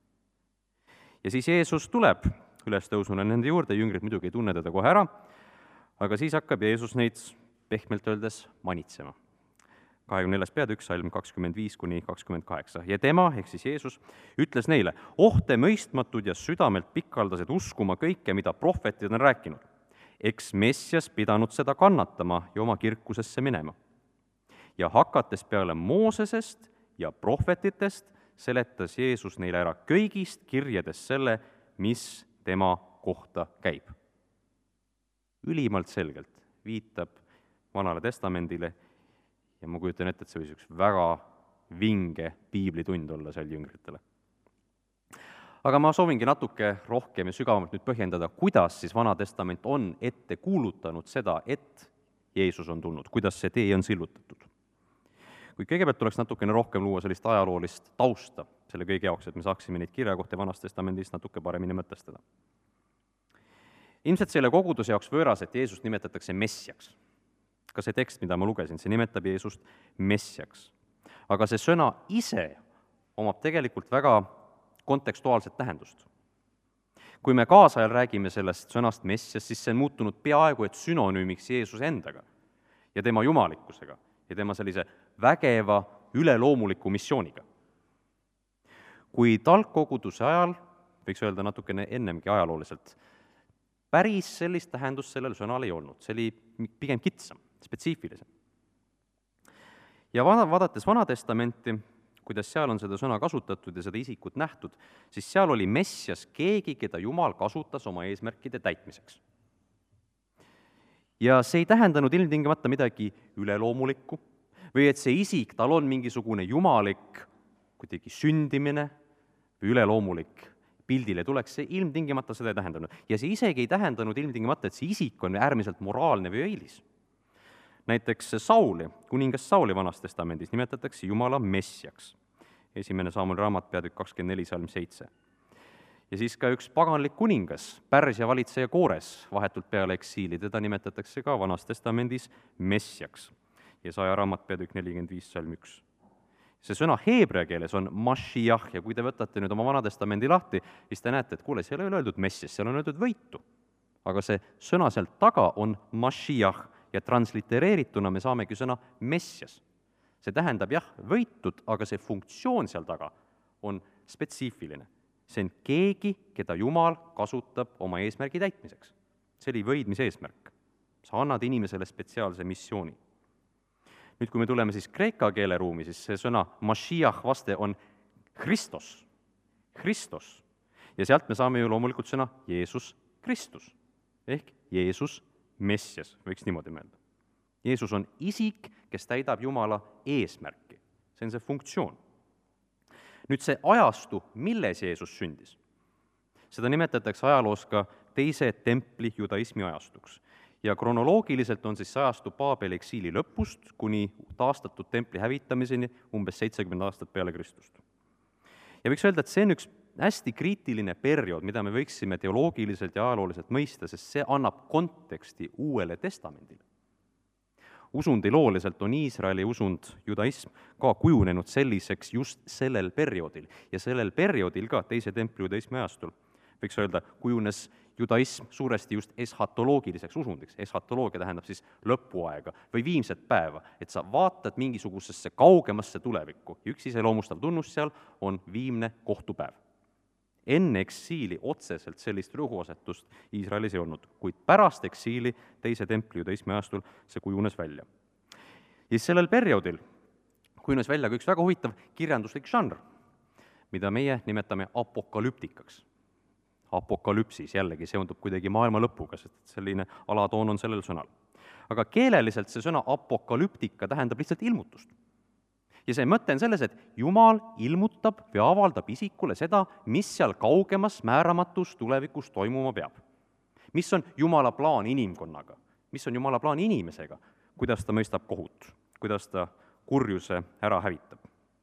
Ja siis Jeesus tuleb üles tõusuna nende juurde, jüngrid muidugi ei tunne teda kohe ära, aga siis hakkab Jeesus neid pehmelt öeldes manitsema. kahekümne neljas peatükk, salm kakskümmend viis kuni kakskümmend kaheksa. Ja tema, ehk siis Jeesus, ütles neile, oh te mõistmatud ja südamelt pikaldased uskuma kõike, mida prohvetid on rääkinud. Eks Messias pidanud seda kannatama ja oma kirkusesse minema. Ja hakates peale Moosesest ja prohvetitest, seletas Jeesus neile ära kõigist kirjadest selle, mis tema kohta käib. Ülimalt selgelt viitab Vanale Testamendile ja ma kujutan ette, et see võis üks väga vinge piiblitund olla seal jüngritele. Aga ma soovingi natuke rohkem ja sügavamalt nüüd põhjendada, kuidas siis Vana Testament on ette kuulutanud seda, et Jeesus on tulnud, kuidas see tee on sillutatud. Kuid kõigepealt tuleks natukene rohkem luua sellist ajaloolist tausta selle kõige jaoks, et me saaksime neid kirjakohti Vanas Testamendis natuke paremini mõtestada. Ilmselt selle koguduse jaoks võõras, et Jeesust nimetatakse Messiaks. Ka see tekst, mida ma lugesin, see nimetab Jeesust Messiaks. Aga see sõna ise omab tegelikult väga kontekstuaalset tähendust. Kui me kaasajal räägime sellest sõnast Messias, siis see on muutunud peaaegu et sünonüümiks Jeesuse endaga ja tema jumalikkusega ja tema sellise vägeva üleloomuliku missiooniga. Kui talkkoguduse ajal, võiks öelda natukene ennemgi ajalooliselt, päris sellist tähendust sellel sõnal ei olnud, see oli pigem kitsam, spetsiifilisem. Ja vaadates Vana Testamenti, kuidas seal on seda sõna kasutatud ja seda isikut nähtud, siis seal oli Messias keegi, keda Jumal kasutas oma eesmärkide täitmiseks. Ja see ei tähendanud ilmtingimata midagi üleloomulikku või et see isik, tal on mingisugune jumalik kuidagi sündimine või üleloomulik pildile tuleks, see ilmtingimata seda ei tähendanud. Ja see isegi ei tähendanud ilmtingimata, et see isik on äärmiselt moraalne või õilis. Näiteks Sauli, kuningas Sauli Vanas Testamendis nimetatakse Jumala Messiaks. Esimene Saamul raamat, peatükk kakskümmend neli, salm seitse. Ja siis ka üks paganlik kuningas, Pärsia valitseja Koores, vahetult peale eksiili, teda nimetatakse ka Vanas Testamendis Messiaks. Ja saja raamat, peatükk nelikümmend viis, salm üks. See sõna heebrea keeles on Mashiach ja kui te võtate nüüd oma Vana Testamendi lahti, siis te näete, et kuule, seal ei ole öeldud Messias, seal on öeldud võitu. Aga see sõna sealt taga on Mashiach ja translitereerituna me saamegi sõna Messias. See tähendab jah, võitud, aga see funktsioon seal taga on spetsiifiline. See on keegi, keda Jumal kasutab oma eesmärgi täitmiseks. See oli võidmise eesmärk. Sa annad inimesele spetsiaalse missiooni. Nüüd, kui me tuleme siis kreeka keeleruumi, siis see sõna Mashiach vaste on Christos, Christos. Ja sealt me saame ju loomulikult sõna Jeesus Kristus, ehk Jeesus Messias, võiks niimoodi mõelda. Jeesus on isik, kes täidab Jumala eesmärki. See on see funktsioon. Nüüd see ajastu, milles Jeesus sündis, seda nimetatakse ajaloos ka teise templi judaismi ajastuks. Ja kronoloogiliselt on siis see ajastu Paabeli eksiili lõpust kuni taastatud templi hävitamiseni umbes seitsekümmend aastat peale Kristust. Ja võiks öelda, et see on üks hästi kriitiline periood, mida me võiksime teoloogiliselt ja ajalooliselt mõista, sest see annab konteksti uuele testamendile. Usundilooliselt on Iisraeli usund, judaism, ka kujunenud selliseks just sellel perioodil ja sellel perioodil ka teise templi judaismi ajastul. Võiks öelda, kujunes judaism suuresti just eschatoloogiliseks usundiks. Eschatoloogia tähendab siis lõpuaega või viimset päeva, et sa vaatad mingisugusesse kaugemasse tulevikku. Ja üks iseloomustav tunnus seal on viimne kohtupäev. Enne eksiili otseselt sellist rõhuasetust Iisraelis ei olnud, kuid pärast eksiili teise templi judaismi ajastul see kujunes välja. Ja sellel perioodil kujunes välja ka üks väga huvitav kirjanduslik žanr, mida meie nimetame apokalüptikaks. Apokalüpsis jällegi seondub kuidagi maailma lõpuga, sest selline alatoon on sellel sõnal. Aga keeleliselt see sõna apokalüptika tähendab lihtsalt ilmutust. ja see mõte on selles, et Jumal ilmutab või avaldab isikule seda, mis seal kaugemas määramatus tulevikus toimuma peab. Mis on Jumala plaan inimkonnaga, mis on Jumala plaan inimesega, kuidas ta mõistab kohut, kuidas ta kurjuse ära hävitab.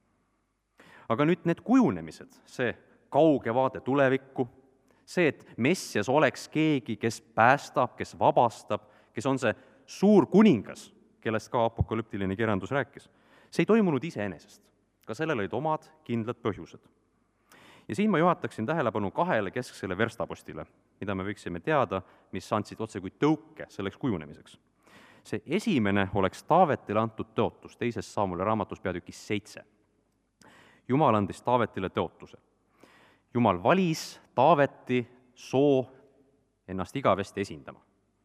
Aga nüüd need kujunemised, see kauge vaade tulevikku, see, et Messias oleks keegi, kes päästab, kes vabastab, kes on see suur kuningas, kellest ka apokalüptiline kirjandus rääkis, see ei toimunud iseenesest. Ka sellel olid omad kindlad põhjused. Ja siin ma juhataksin tähelepanu kahele kesksele verstapostile, mida me võiksime teada, mis andsid otse kui tõuke selleks kujunemiseks. See esimene oleks Taavetile antud tõotus, teises Saamule raamatus peatükis seitse. Jumal andis Taavetile tõotuse. Jumal valis Taaveti soo ennast igavesti esindama.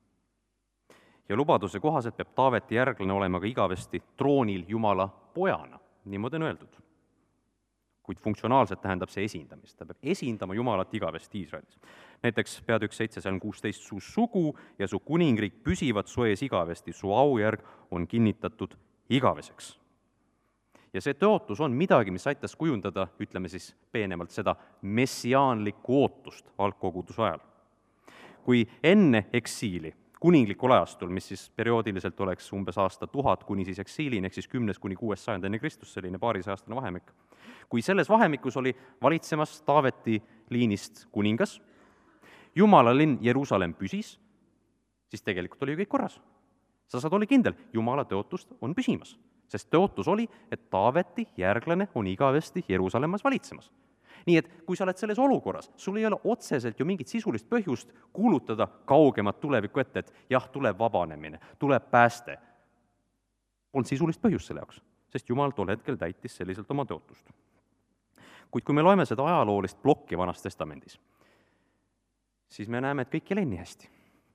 Ja lubaduse kohaselt peab Taaveti järglane olema ka igavesti troonil Jumala pojana, niimoodi on öeldud. Kuid funktsionaalselt tähendab see esindamist, ta peab esindama Jumalat igavesti Iisraelis. Näiteks peatükk seitse, see on kuusteist, su sugu ja su kuningriik püsivad su ees igavesti, su aujärg on kinnitatud igaveseks. Ja see tõotus on midagi, mis aitas kujundada, ütleme siis peenemalt seda messiaanlikku ootust algkoguduse ajal. Kui enne eksiili, kuninglikul ajastul, mis siis perioodiliselt oleks umbes aasta tuhat kuni siis eksiilini, ehk siis kümnes kuni kuues sajand enne Kristus, selline paarisaastane vahemik. Kui selles vahemikus oli valitsemas Taaveti liinist kuningas, Jumala linn Jeruusalemm püsis, siis tegelikult oli ju kõik korras. Sa saad olla kindel, Jumala tõotust on püsimas, sest tõotus oli, et Taaveti järglane on igavesti Jeruusalemmas valitsemas. Nii et kui sa oled selles olukorras, sul ei ole otseselt ju mingit sisulist põhjust kuulutada kaugemat tulevikku ette, et jah, tuleb vabanemine, tuleb pääste. Polnud sisulist põhjust selle jaoks, sest Jumal tol hetkel täitis selliselt oma tõotust. Kuid kui me loeme seda ajaloolist plokki Vanas Testamendis, siis me näeme, et kõik ei läinud nii hästi.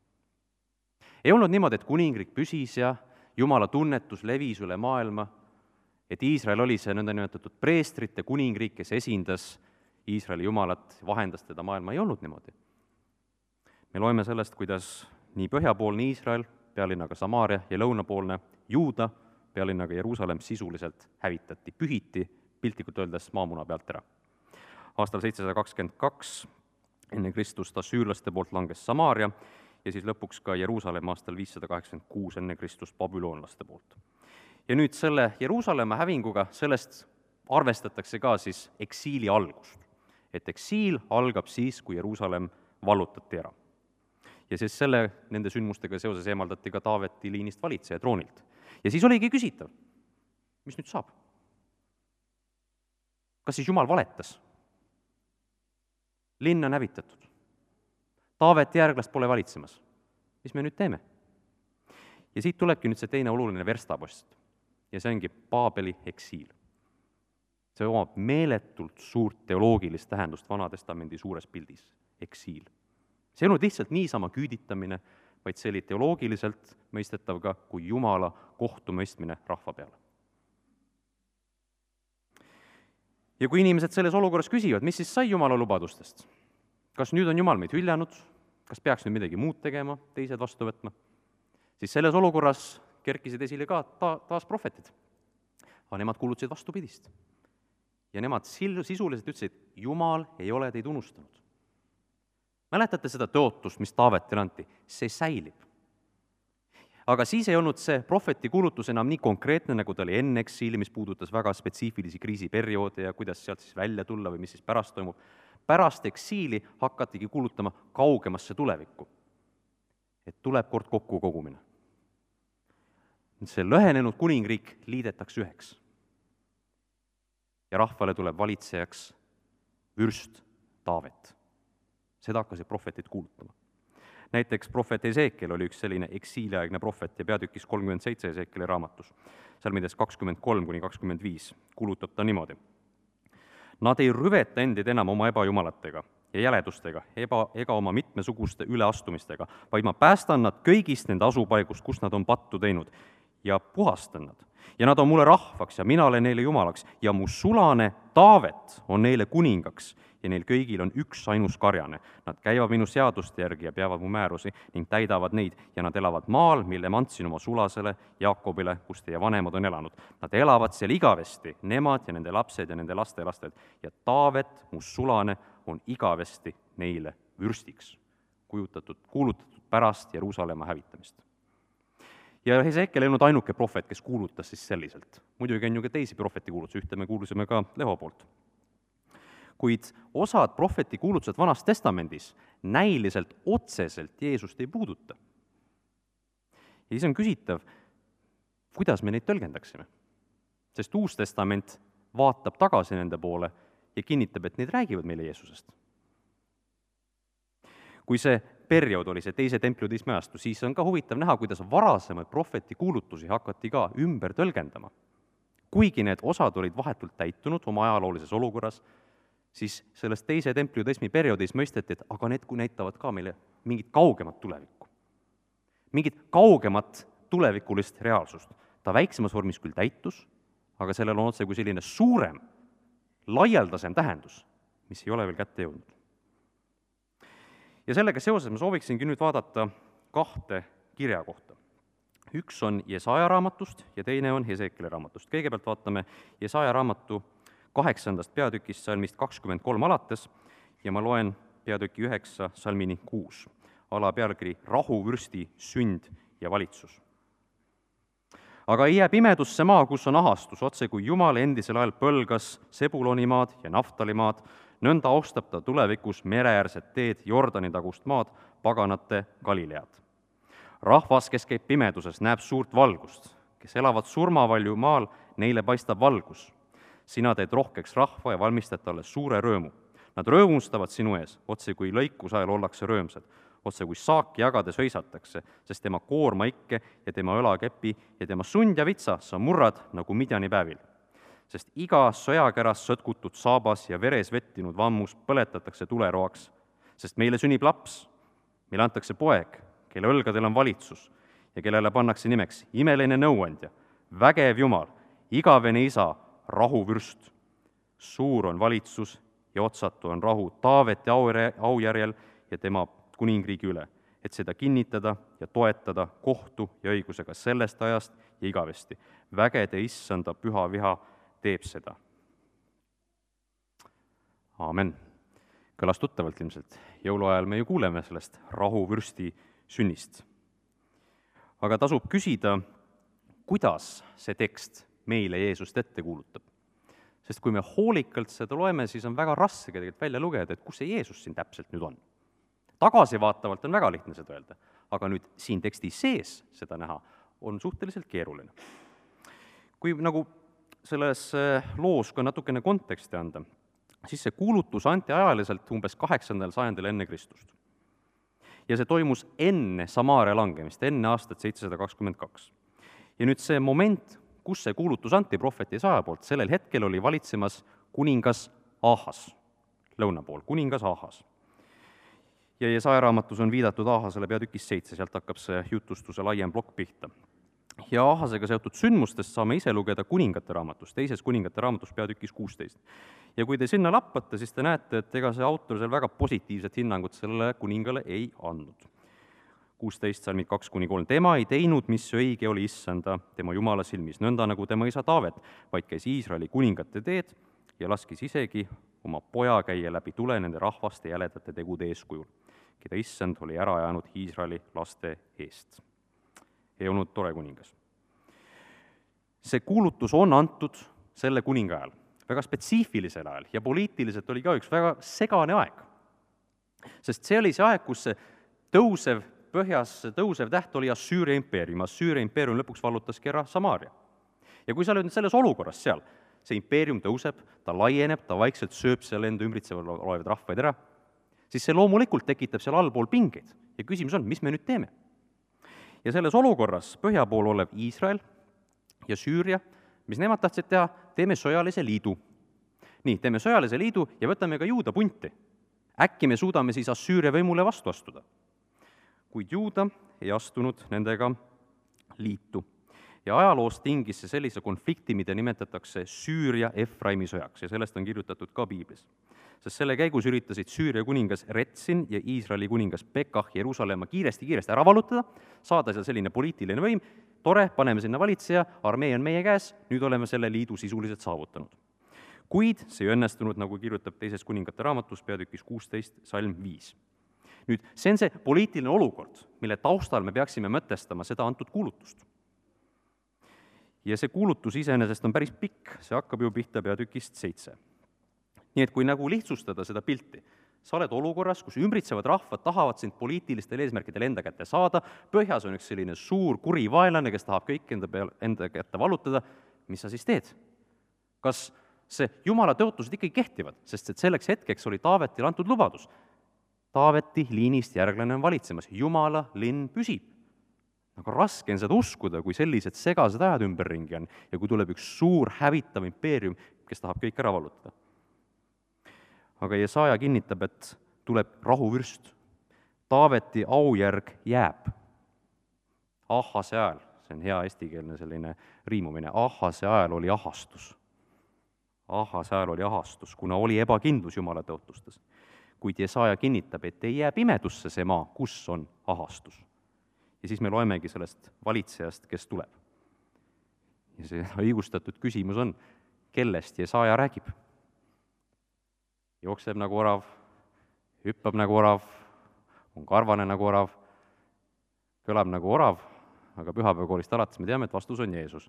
Ei olnud niimoodi, et kuningriik püsis ja Jumala tunnetus levis üle maailma, et Iisrael oli see nõndanimetatud preestrite kuningriik, kes esindas Iisraeli Jumalat, vahendas teda maailma, ei olnud niimoodi. Me loeme sellest, kuidas nii põhjapoolne Iisrael, pealinnaga Samaaria ja lõunapoolne Juuda, pealinnaga Jeruusalemm sisuliselt hävitati, pühiti, piltlikult öeldes maamuna pealt ära. Aastal seitsesada kakskümmend kaks enne Kristust assüürlaste poolt langes Samaaria ja siis lõpuks ka Jeruusalemm aastal viissada kaheksakümmend kuus enne Kristust babüloonlaste poolt. Ja nüüd selle Jeruusalemma hävinguga, sellest arvestatakse ka siis eksiili algust. Et eksiil algab siis, kui Jeruusalemm vallutati ära. Ja siis selle, nende sündmustega seoses eemaldati ka Taaveti liinist valitseja troonilt. Ja siis oligi küsitav, mis nüüd saab? Kas siis Jumal valetas? Linn on hävitatud. Taaveti järglast pole valitsemas. Mis me nüüd teeme? Ja siit tulebki nüüd see teine oluline verstapost. Ja see ongi Paabeli eksiil. See omab meeletult suurt teoloogilist tähendust Vana-testamendi suures pildis, eksiil. See ei olnud lihtsalt niisama küüditamine, vaid see oli teoloogiliselt mõistetav ka kui Jumala kohtumõistmine rahva peale. Ja kui inimesed selles olukorras küsivad, mis siis sai Jumala lubadustest? Kas nüüd on Jumal meid hüljanud? Kas peaks nüüd midagi muud tegema, teised vastu võtma? Siis selles olukorras kerkisid esile ka ta, taas prohvetid. Aga nemad kuulutasid vastupidist. Ja nemad sisuliselt ütlesid, Jumal ei ole teid unustanud. Mäletate seda tõotust, mis Taavetile anti? See säilib. Aga siis ei olnud see prohveti kuulutus enam nii konkreetne, nagu ta oli enne eksiili, mis puudutas väga spetsiifilisi kriisiperioode ja kuidas sealt siis välja tulla või mis siis pärast toimub. Pärast eksiili hakatigi kuulutama kaugemasse tulevikku. Et tuleb kord kokku kogumine. See lõhenenud kuningriik liidetakse üheks. Ja rahvale tuleb valitsejaks vürst Taavet. Seda hakkasid prohvetid kuulutama. Näiteks prohvet Esekiel oli üks selline eksiiliaegne prohvet ja peatükis kolmkümmend seitse Esekieli raamatus. Salmides kakskümmend kolm kuni kakskümmend viis kuulutab ta niimoodi. Nad ei rüveta endid enam oma ebajumalatega ja jäledustega, eba, ega oma mitmesuguste üleastumistega, vaid ma päästan nad kõigist nende asupaigust, kus nad on pattu teinud ja puhastan nad. Ja nad on mulle rahvaks ja mina olen neile jumalaks ja mu sulane Taavet on neile kuningaks ja neil kõigil on üks ainus karjane. Nad käivad minu seaduste järgi ja peavad mu määrusi ning täidavad neid ja nad elavad maal, mille ma andsin oma sulasele Jaakobile, kus teie vanemad on elanud. Nad elavad seal igavesti, nemad ja nende lapsed ja nende laste lasted ja Taavet, mu sulane, on igavesti neile vürstiks, kujutatud, kuulutatud pärast Jeruusalemma hävitamist. Ja Hesekiel ei olnud ainuke prohvet, kes kuulutas siis selliselt. Muidugi on ju ka teisi prohveti kuulutusi, ühte me kuulusime ka Leho poolt. Kuid osad prohveti kuulutused Vanas Testamendis näiliselt otseselt Jeesust ei puuduta. Ja siis on küsitav, kuidas me neid tõlgendaksime. Sest Uus Testament vaatab tagasi nende poole ja kinnitab, et need räägivad meile Jeesusest. Kui see periood oli see teise templiudismi ajastu, siis on ka huvitav näha, kuidas varasemaid prohveti kuulutusi hakati ka ümber tõlgendama. Kuigi need osad olid vahetult täitunud oma ajaloolises olukorras, siis selles teise templiudismi perioodis mõisteti, et aga need kui näitavad ka meile mingit kaugemat tulevikku. Mingit kaugemat tulevikulist reaalsust. Ta väiksemas vormis küll täitus, aga sellel on otse kui selline suurem, laialdasem tähendus, mis ei ole veel kätte jõudnud. Ja sellega seoses ma sooviksingi nüüd vaadata kahte kirja kohta. Üks on Jesaja raamatust ja teine on Hesekieli raamatust. Kõigepealt vaatame Jesaja raamatu kaheksandast peatükist salmist kakskümmend kolm alates ja ma loen peatüki üheksa salmini kuus. Ala pealkiri Rahuvürsti sünd ja valitsus. Aga ei jää pimedusse maa, kus on ahastus, otse kui Jumal endisel ajal põlgas Sebuloni maad ja Naftali maad, nõnda ostab ta tulevikus mereäärsed teed Jordani tagust maad, paganate Galilead. Rahvas, kes käib pimeduses, näeb suurt valgust, kes elavad surmavalju maal, neile paistab valgus. Sina teed rohkeks rahva ja valmistad talle suure röömu. Nad rõõmustavad sinu ees, otse kui lõikusajal ollakse röömsad, otse kui saaki jagades hõisatakse, sest tema koorma ikke ja tema õlakepi ja tema sund ja vitsa sa murrad nagu Midjani päevil. Sest iga sõjakäras sõtkutud saabas ja veres vettinud vammus põletatakse tuleroaks, sest meile sünnib laps, meile antakse poeg, kelle õlgadel on valitsus ja kellele pannakse nimeks imeline nõuandja, vägev Jumal, igavene isa, rahuvürst. Suur on valitsus ja otsatu on rahu Taaveti aujärjel ja tema kuningriigi üle, et seda kinnitada ja toetada kohtu ja õigusega sellest ajast ja igavesti. Vägede issanda püha viha teeb seda. Aamen. Kõlas tuttavalt ilmselt. Jõuluajal me ju kuuleme sellest rahuvürsti sünnist. Aga tasub küsida, kuidas see tekst meile Jeesust ette kuulutab. Sest kui me hoolikalt seda loeme, siis on väga raske tegelikult välja lugeda, et kus see Jeesus siin täpselt nüüd on. Tagasivaatavalt on väga lihtne seda öelda, aga nüüd siin teksti sees seda näha on suhteliselt keeruline. Kui nagu selles loos ka natukene konteksti anda, siis see kuulutus anti ajaliselt umbes kaheksandal sajandil enne Kristust. Ja see toimus enne Samaaria langemist, enne aastat seitsesada kakskümmend kaks. Ja nüüd see moment, kus see kuulutus anti prohveti Jesaja poolt, sellel hetkel oli valitsemas kuningas Ahas, lõuna pool, kuningas Ahas. Ja Jesaja raamatus on viidatud Ahasele peatükis seitse, sealt hakkab see jutustuse laiem plokk pihta. Ja Ahasega seotud sündmustest saame ise lugeda kuningate raamatust, teises kuningate raamatus peatükis kuusteist. Ja kui te sinna lappate, siis te näete, et ega see autor seal väga positiivset hinnangut sellele kuningale ei andnud. kuusteist salmid kaks kuni kolm. Tema ei teinud, mis õige oli issanda tema Jumala silmis, nõnda nagu tema isa Taavet, vaid käis Iisraeli kuningate teed ja laskis isegi oma poja käia läbi tule nende rahvaste jäledate tegude eeskujul, keda issand oli ära ajanud Iisraeli laste eest. Ei olnud tore kuningas. See kuulutus on antud selle kuninga ajal, väga spetsiifilisel ajal ja poliitiliselt oli ka üks väga segane aeg. Sest see oli see aeg, kus see tõusev, põhjas tõusev täht oli Assüüria impeerium. Assüüria impeerium lõpuks vallutaski ära Samaaria. Ja kui sa oled nüüd selles olukorras seal, see impeerium tõuseb, ta laieneb, ta vaikselt sööb seal enda ümbritseval olevad rahvaid ära, siis see loomulikult tekitab seal allpool pingeid. Ja küsimus on, mis me nüüd teeme? Ja selles olukorras põhja pool olev Iisrael ja Süüria, mis nemad tahtsid teha, teeme sõjalise liidu. Nii, teeme sõjalise liidu ja võtame ka Juuda punti. Äkki me suudame siis Assüüria võimule vastu astuda. Kuid Juuda ei astunud nendega liitu. ja ajaloos tingis see sellise konflikti, mida nimetatakse Süüria-Efraimi sõjaks ja sellest on kirjutatud ka piiblis. Sest selle käigus üritasid Süüria kuningas Retsin ja Iisraeli kuningas Pekah Jeruusalemma kiiresti-kiiresti ära vallutada, saada seal selline poliitiline võim, tore, paneme sinna valitseja, armee on meie käes, nüüd oleme selle liidu sisuliselt saavutanud. Kuid see ei õnnestunud, nagu kirjutab teises kuningate raamatus, peatükis kuusteist, salm viis. Nüüd, see on see poliitiline olukord, mille taustal me peaksime mõtestama seda antud kuulutust. Ja see kuulutus iseenesest on päris pikk, see hakkab ju pihta peatükist seitse. Nii et kui nagu lihtsustada seda pilti, sa oled olukorras, kus ümbritsevad rahvad tahavad sind poliitilistel eesmärkidel enda kätte saada, põhjas on üks selline suur kuri vaenlane, kes tahab kõik enda, peal, enda kätte vallutada, mis sa siis teed? Kas see Jumala tõotused ikkagi kehtivad, sest et selleks hetkeks oli Taavetile antud lubadus. Taaveti liinist järglane on valitsemas, Jumala linn püsib. Aga raske on seda uskuda, kui sellised segased ajad ümberringi on ja kui tuleb üks suur hävitav impeerium, kes tahab kõik ära vallutada. Aga Jesaja kinnitab, et tuleb rahuvürst. Taaveti aujärg jääb. Ahhase ajal, see on hea eestikeelne selline riimumine, ahhase ajal oli ahastus. Ahhase ajal oli ahastus, kuna oli ebakindlus Jumala tõotustes. Kuid Jesaja kinnitab, et ei jää pimedusse see maa, kus on ahastus. Ja siis me loemegi sellest valitsejast, kes tuleb. Ja see õigustatud küsimus on, kellest Jesaja räägib. Jookseb nagu orav, hüppab nagu orav, on karvane nagu orav, kõlab nagu orav, aga pühapäevakoolist alates me teame, et vastus on Jeesus.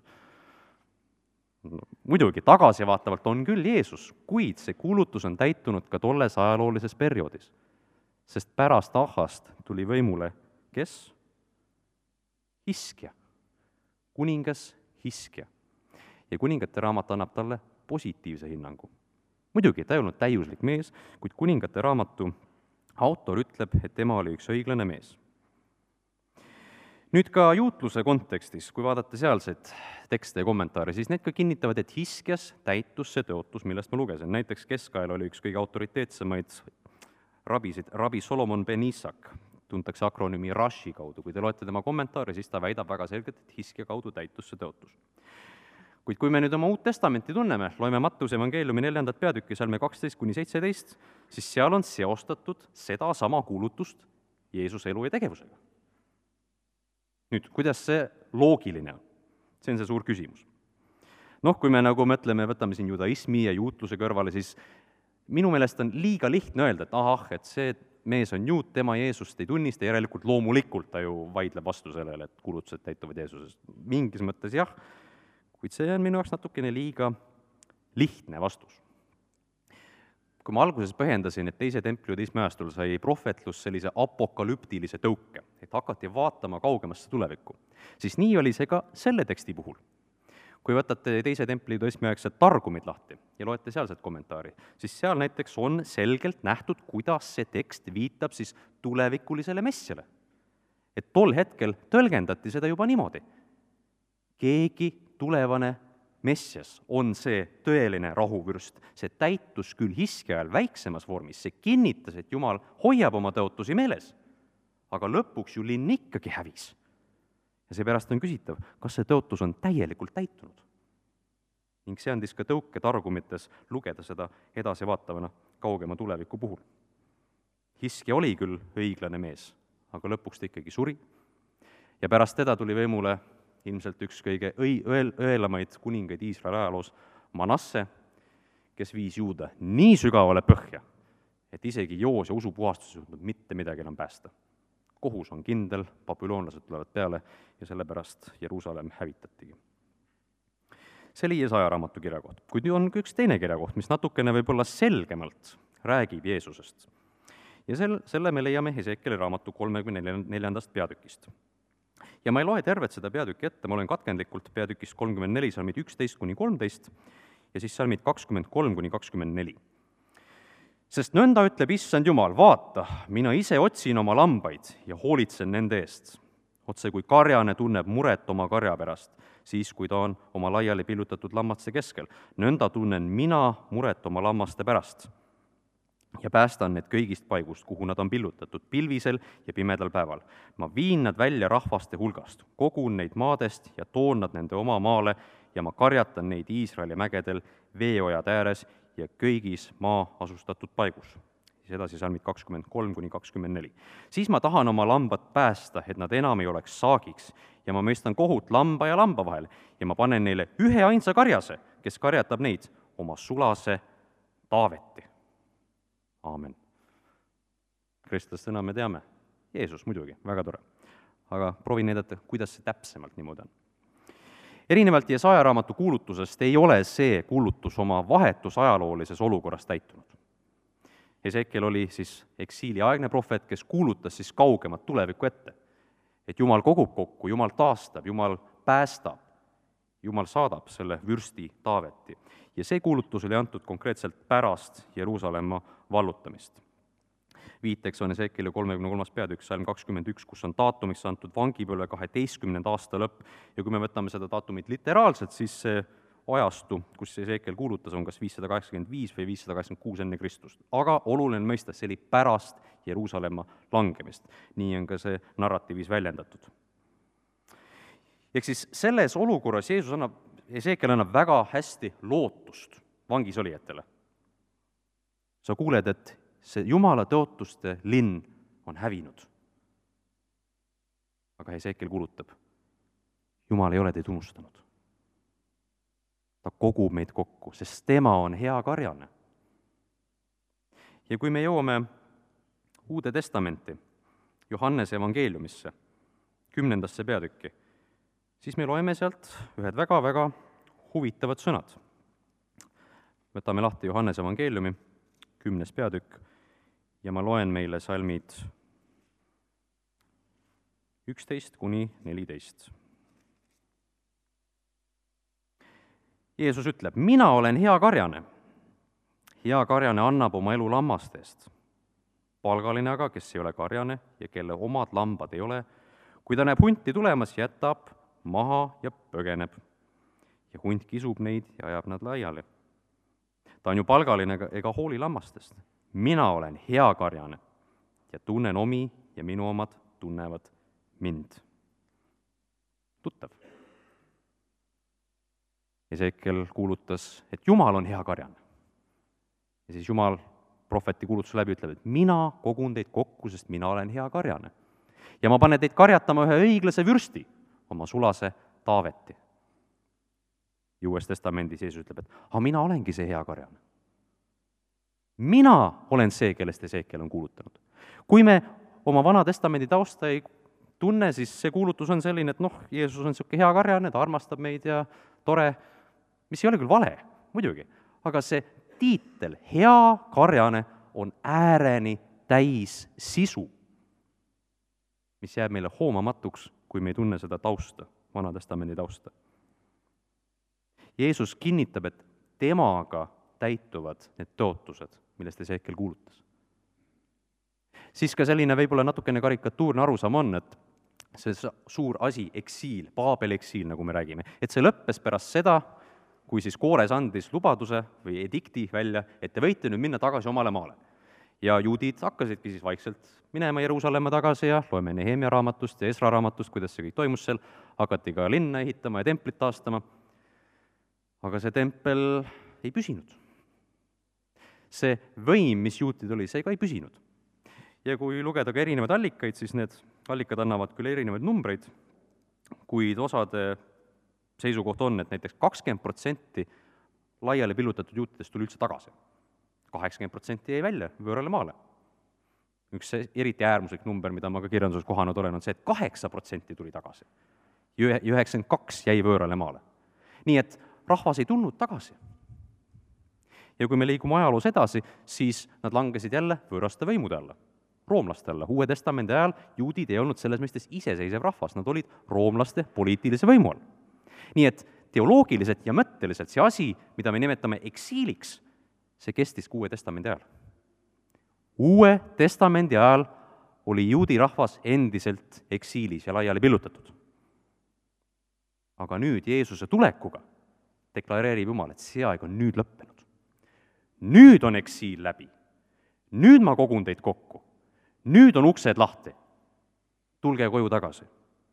No, muidugi, tagasivaatavalt on küll Jeesus, kuid see kuulutus on täitunud ka tolles ajaloolises perioodis. Sest pärast Ahhast tuli võimule, kes? Hiskja, kuningas Hiskja. Ja kuningate raamat annab talle positiivse hinnangu. Muidugi, ta ei olnud täiuslik mees, kuid kuningate raamatu autor ütleb, et tema oli üks õiglane mees. Nüüd ka juutluse kontekstis, kui vaadata sealseid tekste ja kommentaare, siis need ka kinnitavad, et Hiskjas täitus see tõotus, millest ma lugesin. Näiteks keskajal oli üks kõige autoriteetsemaid rabisid, rabi Solomon ben Isak, tuntakse akronüümi Rashi kaudu. Kui te loete tema kommentaare, siis ta väidab väga selgelt, et Hiskja kaudu täitus see tõotus. Kuid kui me nüüd oma Uut Testamenti tunneme, loeme Mattuse evangeeliumi neljandat peatükki, salme kaksteist kuni seitseteist, siis seal on seostatud seda sama kuulutust Jeesuse elu ja tegevusega. Nüüd, kuidas see loogiline on? See on see suur küsimus. Noh, kui me nagu mõtleme, võtame siin judaismi ja juutluse kõrvale, siis minu meelest on liiga lihtne öelda, et ahah, et see mees on juut, tema Jeesust ei tunnista, järelikult loomulikult ta ju vaidleb vastu sellele, et kuulutused täituvad Jeesusest. Mingis mõttes jah, kuid see on minu jaoks natukene liiga lihtne vastus. Kui ma alguses põhjendasin, et teise templi judaismi ajastul sai prohvetlus sellise apokalüptilise tõuke, et hakati vaatama kaugemasse tulevikku, siis nii oli see ka selle teksti puhul. Kui võtate teise templi judaismi aegsed targumid lahti ja loete sealset kommentaari, siis seal näiteks on selgelt nähtud, kuidas see tekst viitab siis tulevikulisele messiale. Et tol hetkel tõlgendati seda juba niimoodi. Keegi tulevane messias on see tõeline rahuvürst. See täitus küll Hiskja ajal väiksemas vormis, see kinnitas, et Jumal hoiab oma tõotusi meeles, aga lõpuks ju linn ikkagi hävis. Ja seepärast on küsitav, kas see tõotus on täielikult täitunud. Ning see andis ka tõuke targumites lugeda seda edasi vaatavana kaugema tuleviku puhul. Hiskja oli küll õiglane mees, aga lõpuks ta ikkagi suri ja pärast teda tuli võimule ilmselt üks kõige õi, õel, õelamaid kuningaid Iisraeli ajaloos, Manasse, kes viis juuda nii sügavale põhja, et isegi joos ja usupuhastus ei suutnud mitte midagi enam päästa. Kohus on kindel, babüloonlased tulevad peale ja sellepärast Jeruusalemm hävitatigi. See oli Jesaja raamatu kirjakoht, kuid on üks teine kirjakoht, mis natukene võib-olla selgemalt räägib Jeesusest. Ja sel, selle me leiame Hesekieli raamatu kolmekümne neljandast peatükist. Ja ma ei loe tervet seda peatükki ette, ma olen katkendlikult peatükist kolmkümmend neli, salmid üksteist kuni kolmteist ja siis salmid kakskümmend kolm kuni kakskümmend neli. Sest nõnda ütleb Issand Jumal, vaata, mina ise otsin oma lambaid ja hoolitsen nende eest. Otse kui karjane tunneb muret oma karja pärast, siis kui ta on oma laiali pillutatud lammaste keskel. Nõnda tunnen mina muret oma lammaste pärast. ja päästan need kõigist paigust, kuhu nad on pillutatud, pilvisel ja pimedal päeval. ma viin nad välja rahvaste hulgast, kogun neid maadest ja toon nad nende oma maale ja ma karjatan neid Iisraeli mägedel, veeojad ääres ja kõigis maa asustatud paigus. Siis edasi salmid kakskümmend kolm kuni kakskümmend neli. Siis ma tahan oma lambad päästa, et nad enam ei oleks saagiks ja ma mõistan kohut lamba ja lamba vahel ja ma panen neile ühe ainsa karjase, kes karjatab neid, oma sulase Taaveti. Aamen. Kristlaste sõna me teame. Jeesus muidugi, väga tore. Aga proovin näidata, kuidas see täpsemalt niimoodi on. Erinevalt Jesaja raamatu kuulutusest ei ole see kuulutus oma vahetus ajaloolises olukorras täitunud. Ezekiel oli siis eksiiliaegne prohvet, kes kuulutas siis kaugemat tulevikku ette. Et Jumal kogub kokku, Jumal taastab, Jumal päästab, Jumal saadab selle vürsti Taaveti. Ja see kuulutus oli antud konkreetselt pärast Jeruusalemma vallutamist. Viiteks on Ezekieli kolmekümne kolmas peatükk, salm kakskümmend üks, kus on daatumiks antud vangipõlve kaheteistkümnenda aasta lõpp. Ja kui me võtame seda daatumit literaalselt, siis see ajastu, kus Ezekiel kuulutas, on kas viissada kaheksakümmend viis või viissada kaheksakümmend kuus enne Kristust. Aga oluline mõista, see oli pärast Jeruusalemma langemist. Nii on ka see narratiivis väljendatud. Ehk siis selles olukorras Jeesus annab, Ezekiel annab väga hästi lootust vangis olijatele. Sa kuuled, et see Jumala tõotuste linn on hävinud. Aga Ezekiel kuulutab, Jumal ei ole teid unustanud. Ta kogub meid kokku, sest tema on hea karjane. Ja kui me jõuame Uude Testamenti, Johannese evangeeliumisse, kümnendasse peatükki, siis me loeme sealt ühed väga-väga huvitavad sõnad. Võtame lahti Johannese evangeeliumi, kümnes peatükk, ja ma loen meile salmid üksteist kuni neliteist. Jeesus ütleb, mina olen hea karjane. Hea karjane annab oma elu lammaste eest. Palgaline aga, kes ei ole karjane ja kelle omad lambad ei ole, kui ta näeb hunti tulemas, jätab maha ja põgeneb. Ja hunt kisub neid ja ajab nad laiali. Ta on ju palgaline ega hooli lammastest. Mina olen hea karjane ja tunnen omi ja minu omad tunnevad mind. Tuttav. Ezekiel kuulutas, et Jumal on hea karjane. Ja siis Jumal prohveti kuulutuse läbi ütleb, et mina kogun teid kokku, sest mina olen hea karjane. Ja ma panen teid karjatama ühe õiglase vürsti, oma sulase Taaveti. Ja Uues Testamendis Jeesus ütleb, et aga mina olengi see hea karjane. Mina olen see, kellest Ezekiel on kuulutanud. Kui me oma Vana Testamendi tausta ei tunne, siis see kuulutus on selline, et noh, Jeesus on niisugune hea karjane, ta armastab meid ja tore, mis ei ole küll vale, muidugi, aga see tiitel, hea karjane, on ääreni täis sisu, mis jääb meile hoomamatuks, kui me ei tunne seda tausta, Vana Testamendi tausta. Jeesus kinnitab, et temaga täituvad need tõotused, millest Ezekiel kuulutas. Siis ka selline võib-olla natukene karikatuurne arusaam on, et see suur asi, eksiil, Paabeli eksiil, nagu me räägime, et see lõppes pärast seda, kui siis Koores andis lubaduse või edikti välja, et te võite nüüd minna tagasi omale maale. Ja juudid hakkasidki siis vaikselt minema Jeruusalemma tagasi ja loeme Nehemia raamatust ja Esra raamatust, kuidas see kõik toimus seal, hakati ka linna ehitama ja templit taastama, aga see tempel ei püsinud. See võim, mis juutid oli, see ka ei püsinud. Ja kui lugeda ka erinevaid allikaid, siis need allikad annavad küll erinevaid numbreid, kuid osade seisukoht on, et näiteks kakskümmend protsenti laiali pillutatud juutidest tuli üldse tagasi. kaheksakümmend protsenti jäi välja võõrale maale. Üks eriti äärmuslik number, mida ma ka kirjanduses kohanud olen, on see, et kaheksa protsenti tuli tagasi. Ja üheksakümmend kaks jäi võõrale maale. Nii et rahvas ei tulnud tagasi. Ja kui me liigume ajaloos edasi, siis nad langesid jälle võõraste võimude alla, roomlaste alla. Uue Testamendi ajal juudid ei olnud selles mõistes iseseisev rahvas, nad olid roomlaste poliitilise võimu all. Nii et teoloogiliselt ja mõtteliselt see asi, mida me nimetame eksiiliks, see kestis ka Uue Testamendi ajal. Uue Testamendi ajal oli juudi rahvas endiselt eksiilis ja laiali pillutatud. Aga nüüd Jeesuse tulekuga deklareerib Jumal, et see aeg on nüüd lõppenud. Nüüd on eksiil läbi. nüüd ma kogun teid kokku, nüüd on uksed lahti, tulge koju tagasi.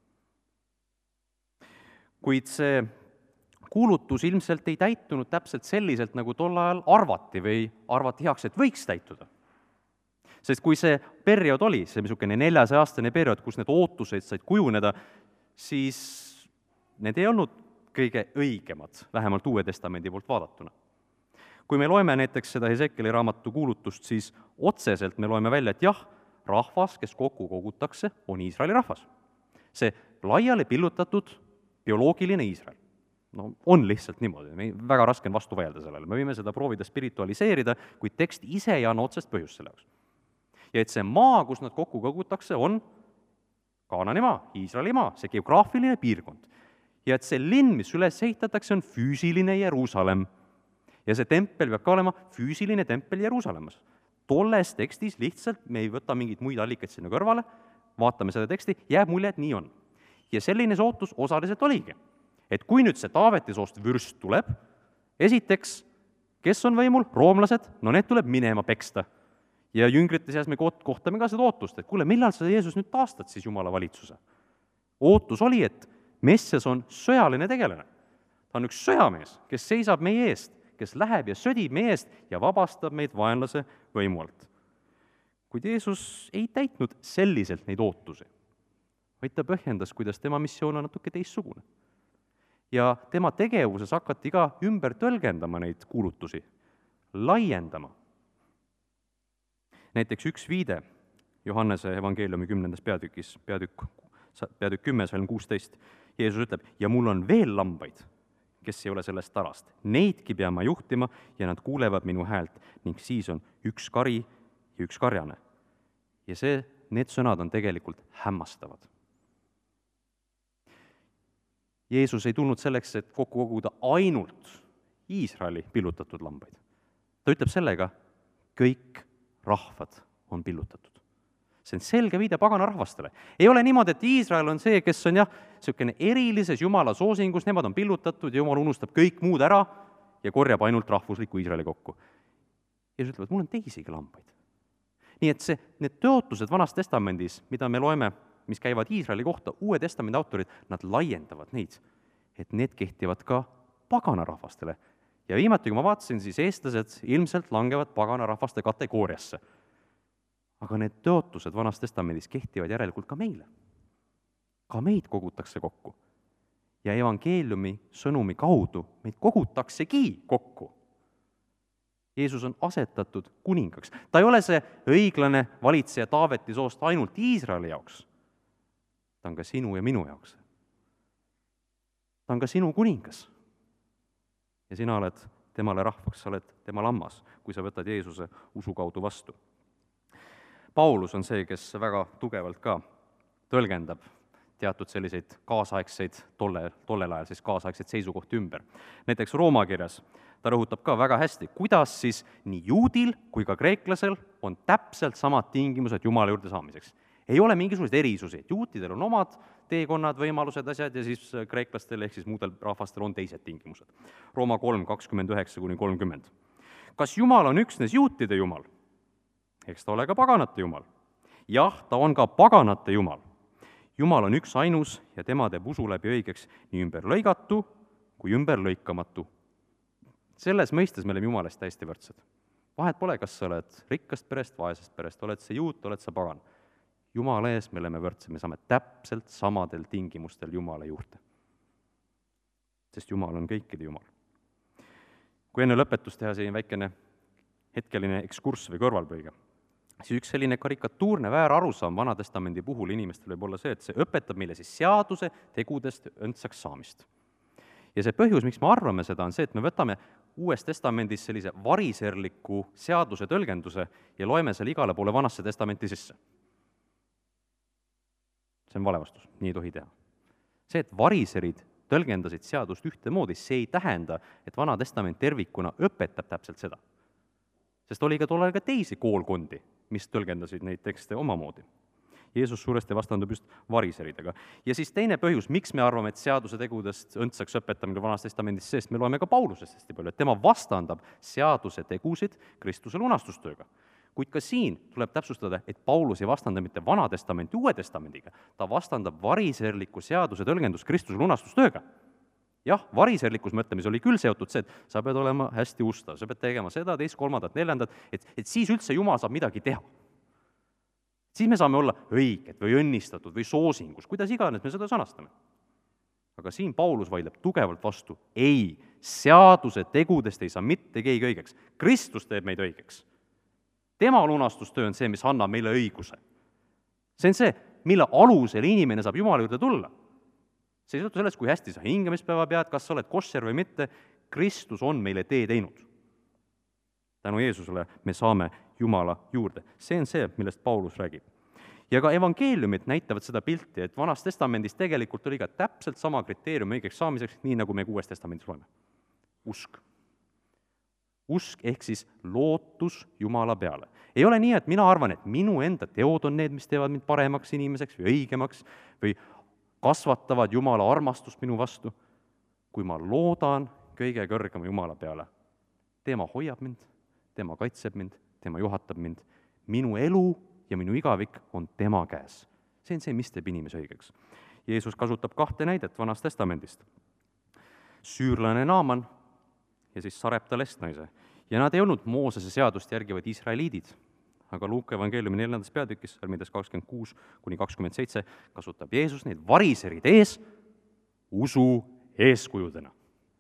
Kuid see kuulutus ilmselt ei täitunud täpselt selliselt, nagu tol ajal arvati või arvati heaks, et võiks täituda. Sest kui see periood oli, see niisugune neljasaja-aastane periood, kus need ootused said kujuneda, siis need ei olnud kõige õigemad, vähemalt Uue Testamendi poolt vaadatuna. Kui me loeme näiteks seda Hesekieli raamatu kuulutust, siis otseselt me loeme välja, et jah, rahvas, kes kokku kogutakse, on Iisraeli rahvas. See laiali pillutatud bioloogiline Iisrael. No on lihtsalt niimoodi, me väga raske on vastu vaielda sellele, me võime seda proovida spiritualiseerida, kuid tekst ise ei anna otsest põhjust selle jaoks. Ja et see maa, kus nad kokku kogutakse, on Kaanani maa, Iisraeli maa, see geograafiline piirkond. Ja et see linn, mis üles ehitatakse, on füüsiline Jeruusalemm. Ja see tempel peab ka olema füüsiline tempel Jeruusalemmas. Tolles tekstis lihtsalt me ei võta mingeid muid allikaid sinna kõrvale, vaatame seda teksti, jääb mulje, et nii on. Ja selline sootus osaliselt oligi. Et kui nüüd see Taaveti soost vürst tuleb, esiteks, kes on võimul? Roomlased, no need tuleb minema peksta. Ja jüngrite seas me kohtame ka seda ootust, et kuule, millal sa Jeesus nüüd taastad siis Jumala valitsuse? Ootus oli, et Messias on sõjaline tegelane. Ta on üks sõjamees, kes seisab meie eest, kes läheb ja sõdib meie eest ja vabastab meid vaenlase võimu alt. Kuid Jeesus ei täitnud selliselt neid ootusi, vaid ta põhjendas, kuidas tema missioon on natuke teistsugune. Ja tema tegevuses hakati ka ümber tõlgendama neid kuulutusi, laiendama. Näiteks üks viide Johannese evangeeliumi kümnendas peatükis, peatükk, peatükk kümme, salm kuusteist, Jeesus ütleb, ja mul on veel lambaid, kes ei ole sellest tarast. Neidki pean ma juhtima ja nad kuulevad minu häält ning siis on üks kari ja üks karjane. Ja see, need sõnad on tegelikult hämmastavad. Jeesus ei tulnud selleks, et kokku koguda ainult Iisraeli pillutatud lambaid. Ta ütleb sellega, kõik rahvad on pillutatud. See on selge viide pagana rahvastele. Ei ole niimoodi, et Iisrael on see, kes on jah, niisugune erilises Jumala soosingus, nemad on pillutatud ja Jumal unustab kõik muud ära ja korjab ainult rahvusliku Iisraeli kokku. Jeesus ütleb, et mul on teisigi lambaid. Nii et see, need tõotused Vanas Testamendis, mida me loeme, mis käivad Iisraeli kohta, Uue Testamendi autorid, nad laiendavad neid, et need kehtivad ka pagana rahvastele. Ja viimati, kui ma vaatasin, siis eestlased ilmselt langevad pagana rahvaste kategooriasse. Aga need tõotused Vanas Testamendis kehtivad järelikult ka meile. Ka meid kogutakse kokku. Ja evangeeliumi sõnumi kaudu meid kogutaksegi kokku. Jeesus on asetatud kuningaks. Ta ei ole see õiglane valitseja Taaveti soost ainult Iisraeli jaoks. Ta on ka sinu ja minu jaoks. Ta on ka sinu kuningas. Ja sina oled temale rahvaks, sa oled tema lammas, kui sa võtad Jeesuse usu kaudu vastu. Paulus on see, kes väga tugevalt ka tõlgendab teatud selliseid kaasaegseid, tolle, tollel ajal siis kaasaegseid seisukohti ümber. Näiteks Rooma kirjas ta rõhutab ka väga hästi, kuidas siis nii juudil kui ka kreeklasel on täpselt samad tingimused Jumala juurde saamiseks. Ei ole mingisuguseid erisusi, et juutidel on omad teekonnad, võimalused, asjad ja siis kreeklastel ehk siis muudel rahvastel on teised tingimused. Rooma kolm, kakskümmend üheksa kuni kolmkümmend. Kas Jumal on üksnes juutide Jumal? Eks ta ole ka paganate Jumal. Jah, ta on ka paganate Jumal. Jumal on üks ainus ja tema teeb usu läbi õigeks nii ümber lõigatu kui ümber lõikamatu. Selles mõistes me oleme Jumalast täiesti võrdsed. Vahet pole, kas sa oled rikkast perest, vaesest perest, oled sa juut, oled sa pagan. Jumala ees me oleme võrdsed, me saame täpselt samadel tingimustel Jumala juurde. Sest Jumal on kõikide Jumal. Kui enne lõpetust teha siin väikene hetkeline ekskurss või kõrvalpõige, siis üks selline karikatuurne väär arusaam Vana Testamendi puhul inimestel võib olla see, et see õpetab meile siis seaduse tegudest õndsaks saamist. Ja see põhjus, miks me arvame seda, on see, et me võtame Uues Testamendis sellise variserliku seaduse tõlgenduse ja loeme selle igale poole Vanasse Testamenti sisse. See on vale vastus, nii ei tohi teha. See, et variserid tõlgendasid seadust ühtemoodi, see ei tähenda, et Vana Testament tervikuna õpetab täpselt seda. Sest oli ka tollal ka teisi koolkondi, mis tõlgendasid neid tekste omamoodi. Jeesus suuresti vastandub just variseridega. Ja siis teine põhjus, miks me arvame, et seaduse tegudest õndsaks õpetamine Vanas Testamendis, sest me loeme ka Paulusest hästi palju, et tema vastandab seaduse tegusid Kristuse lunastustööga. kuid ka siin tuleb täpsustada, et Paulus ei vastanda mitte Vana Testamenti Uue Testamendiga, ta vastandab variserliku seaduse tõlgendust Kristuse lunastustööga. Jah, variserlikus mõtlemis oli küll seotud see, et sa pead olema hästi ustav, sa pead tegema seda, teist, kolmandat, neljandat, et, et siis üldse Jumal saab midagi teha. Siis me saame olla õiged või õnnistatud või soosingus, kuidas iganes me seda sõnastame. Aga siin Paulus vaidleb tugevalt vastu, ei, seaduse tegudest ei saa mitte keegi õigeks. Kristus teeb meid õigeks. Tema lunastustöö on see, mis annab meile õiguse. See on see, mille alusel inimene saab Jumala juurde tulla. See ei sõltu sellest, kui hästi sa hingamispäeva pead, kas sa oled koššer või mitte, Kristus on meile tee teinud. Tänu Jeesusele me saame Jumala juurde. See on see, millest Paulus räägib. Ja ka evangeeliumid näitavad seda pilti, et Vanas Testamendis tegelikult oli ka täpselt sama kriteerium õigeks saamiseks, nii nagu me Uues Testamendis loeme. Usk. Usk ehk siis lootus Jumala peale. Ei ole nii, et mina arvan, et minu enda teod on need, mis teevad mind paremaks inimeseks või õigemaks või kasvatavad Jumala armastust minu vastu, kui ma loodan kõige kõrgema Jumala peale. Tema hoiab mind, tema kaitseb mind, tema juhatab mind, minu elu ja minu igavik on tema käes. See on see, mis teeb inimese õigeks. Jeesus kasutab kahte näidet Vanast Testamendist. Süürlane Naaman ja siis Sarepta lestnaise. Ja nad ei olnud Moosese seadust järgivad israeliidid, aga Luuka evangeeliumi neljandas peatükis, salmides kakskümmend kuus kuni kakskümmend seitse, kasutab Jeesus neid variserid ees usu eeskujudena.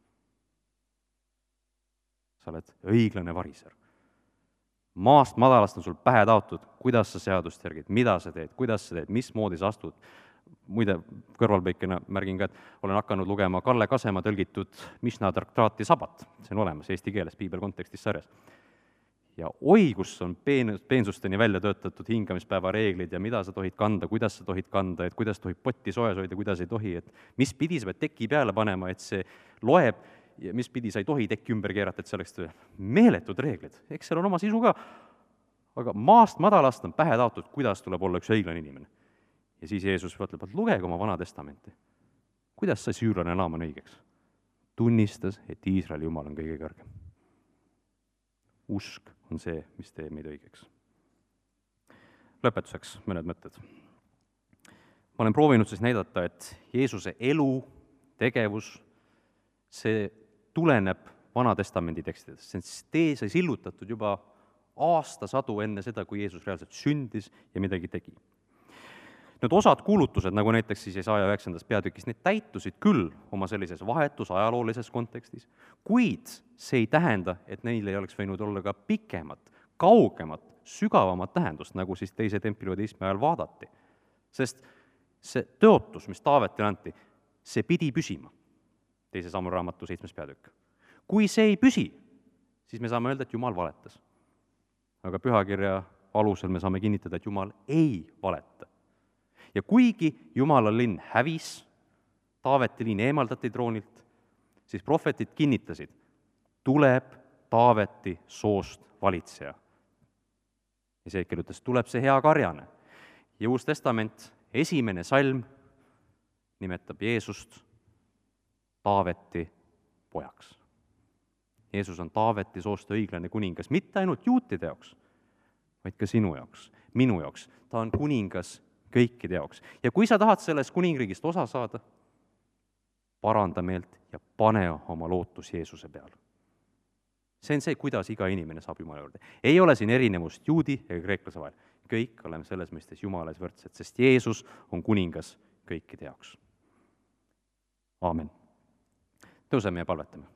Sa oled õiglane variser. Maast madalast on sul pähe taotud, kuidas sa seadust järgid, mida sa teed, kuidas sa teed, mismoodi sa astud. Muide, kõrvalpõikena märgin ka, et olen hakanud lugema Kalle Kasema tõlgitud Mishna traktaati Sabat. See on olemas eesti keeles, piibel kontekstis sarjas. Ja oi, kus on peen, peensusteni välja töötatud hingamispäeva reeglid ja mida sa tohid kanda, kuidas sa tohid kanda, et kuidas tohib potti soojas hoida, kuidas ei tohi, et mis pidi sa pead teki peale panema, et see loeb ja mis pidi sa ei tohi tekki ümber keerata, et see oleks meeletud reeglid. Eks seal on oma sisu ka, aga maast madalast on pähe taotud, kuidas tuleb olla üks õiglane inimene. Ja siis Jeesus ütleb, et lugege oma Vana Testamenti. Kuidas sai süürlane Naaman õigeks? Tunnistas, et Iisraeli Jumal on kõige kõrgem. Usk on see, mis teeb meid õigeks. Lõpetuseks mõned mõtted. Ma olen proovinud siis näidata, et Jeesuse elu, tegevus, see tuleneb Vana Testamendi tekstidest. See tee sai sillutatud juba aastasadu enne seda, kui Jeesus reaalselt sündis ja midagi tegi. Need osad kuulutused, nagu näiteks siis Jesaja üheksandas peatükis, need täitusid küll oma sellises vahetus ajaloolises kontekstis, kuid see ei tähenda, et neil ei oleks võinud olla ka pikemat, kaugemat, sügavamat tähendust, nagu siis teise templivadeismi ajal vaadati. Sest see tõotus, mis Taavetile anti, see pidi püsima, teise Samueli raamatu seitsmes peatükk. Kui see ei püsi, siis me saame öelda, et Jumal valetas. Aga pühakirja alusel me saame kinnitada, et Jumal ei valeta. Ja kuigi Jumala linn hävis, Taaveti linn eemaldati troonilt, siis prohvetid kinnitasid, tuleb Taaveti soost valitseja. Ja see ütles, tuleb see hea karjane. Ja Uus Testament, esimene salm, nimetab Jeesust Taaveti pojaks. Jeesus on Taaveti soost õiglane kuningas, mitte ainult juutide jaoks, vaid ka sinu jaoks, minu jaoks. Ta on kuningas kõikide jaoks. Ja kui sa tahad sellest kuningriigist osa saada, paranda meelt ja pane oma lootus Jeesuse peale. See on see, kuidas iga inimene saab Jumala juurde. Ei ole siin erinevust juudi ega kreeklase vahel. Kõik oleme selles mõistes Jumalas võrdsed, sest Jeesus on kuningas kõikide jaoks. Aamen. Tõuseme ja palvetame.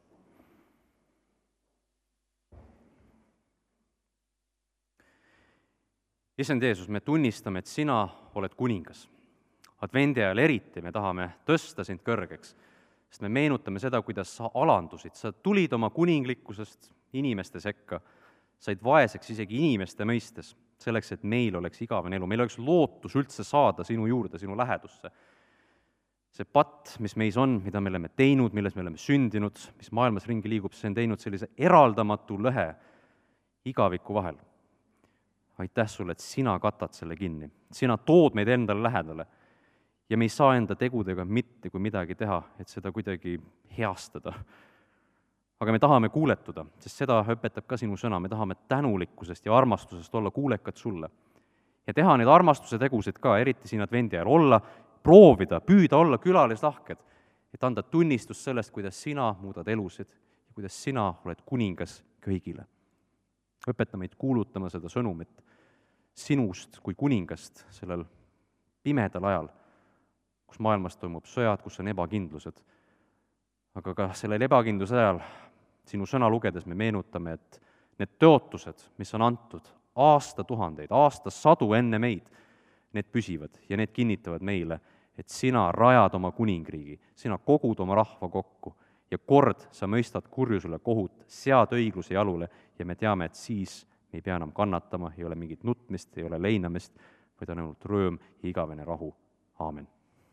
Issand Jeesus, me tunnistame, et sina oled kuningas. Advendi ajal eriti me tahame tõsta sind kõrgeks, sest me meenutame seda, kuidas sa alandusid. Sa tulid oma kuninglikkusest inimeste sekka, said vaeseks isegi inimeste mõistes, selleks, et meil oleks igavene elu, meil oleks lootus üldse saada sinu juurde, sinu lähedusse. See patt, mis meis on, mida me oleme teinud, milles me oleme sündinud, mis maailmas ringi liigub, see on teinud sellise eraldamatu lõhe igaviku vahel. Aitäh sulle, et sina katad selle kinni. Sina tood meid endale lähedale ja me ei saa enda tegudega mitte kui midagi teha, et seda kuidagi heastada. aga me tahame kuuletuda, sest seda õpetab ka sinu sõna, me tahame tänulikkusest ja armastusest olla kuulekad sulle. Ja teha neid armastuse tegusid ka, eriti siin advendi ajal, olla, proovida, püüda olla külalislahked, et anda tunnistust sellest, kuidas sina muudad elusid ja kuidas sina oled kuningas kõigile. Õpeta meid kuulutama seda sõnumit sinust kui kuningast sellel pimedal ajal, kus maailmas toimub sõjad, kus on ebakindlused. Aga ka sellel ebakindluse ajal sinu sõna lugedes me meenutame, et need tõotused, mis on antud aastatuhandeid, aastasadu enne meid, need püsivad ja need kinnitavad meile, et sina rajad oma kuningriigi, sina kogud oma rahva kokku ja kord sa mõistad kurjusele kohut, sead õigluse jalule ja me teame, et siis me ei pea enam kannatama, ei ole mingit nutmist, ei ole leinamist, vaid on ainult rõõm ja igavene rahu. Aamen.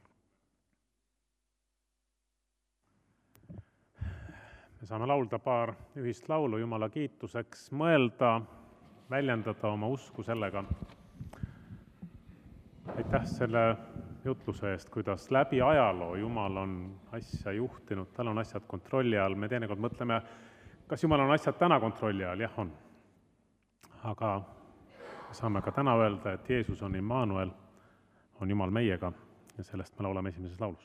Me saame laulda paar ühist laulu Jumala kiituseks, mõelda, väljendada oma usku sellega. Aitäh selle jutluse eest, kuidas läbi ajaloo Jumal on asja juhtinud, tal on asjad kontrolli all. Me teinekord mõtleme, kas Jumal on asjad täna kontrolli all? Jah, on. Aga saame ka täna öelda, et Jeesus on Immanuel, on Jumal meiega ja sellest me laulame esimeses laulus.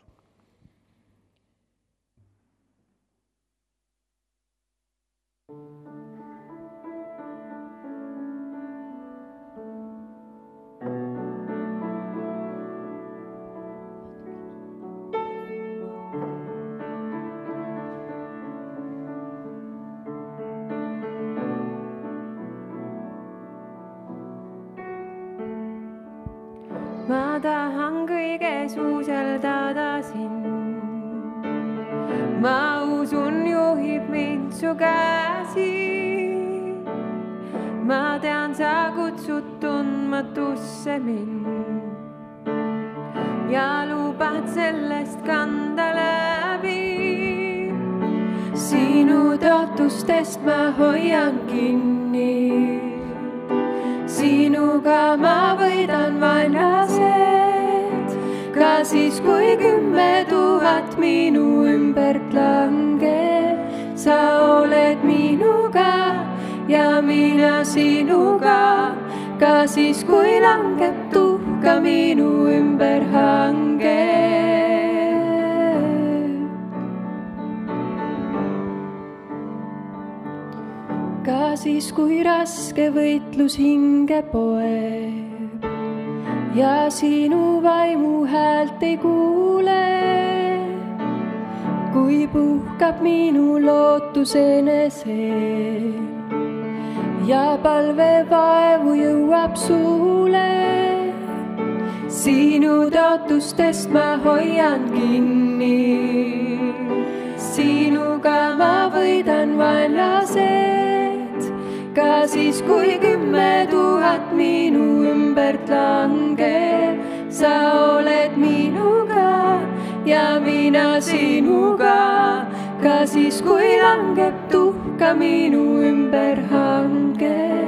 Ma tahan kõige suuseldada sind. Ma usun, juhib mind su käsi. Ma tean, sa kutsud tundmatusse mind ja lubad sellest kanda läbi. Sinu tõotustest ma hoian kinni. Sinuga ma võidan vaenlased, ka siis, kui kümme tuhat minu ümbert langeb. Sa oled minuga ja mina sinuga, ka siis, kui langeb tuhka minu ümber hange. Ka siis, kui raske võitlus hinge poeb ja sinu vaimu häält ei kuule, kui puhkab minu lootus enesel ja palve vaevu jõuab suule. Sinu tõotustest ma hoian kinni, sinuga ma võidan vaenlased, ka siis, kui kümme tuhat minu ümbert langeb. Sa oled minuga ja mina sinuga, ka siis, kui langeb tuhka minu ümber hange.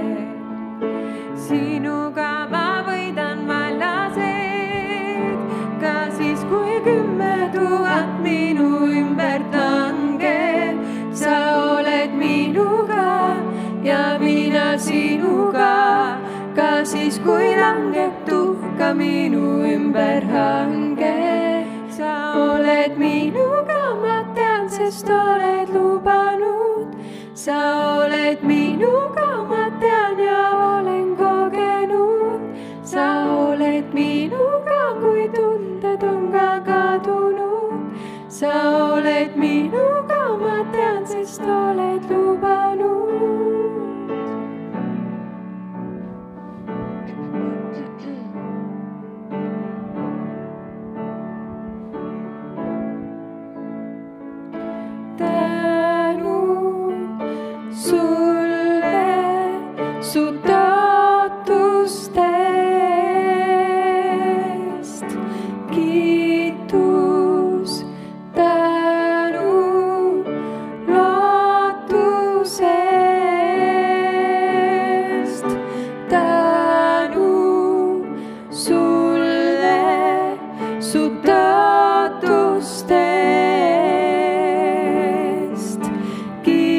Sinuga ma võidan vaenlased, ka siis, kui kümme tuhat minu ümbert langeb. Sa oled minuga ja mina sinuga, ka siis, kui langeb tuhka minu ümber hange. Sa oled minuga, ma tean, sest oled lubanud. Sa oled minuga, ma tean ja olen kogenud. Sa oled minuga, kui tunded on ka kadunud. Sa oled minuga, ma tean, sest oled lubanud. Kiitus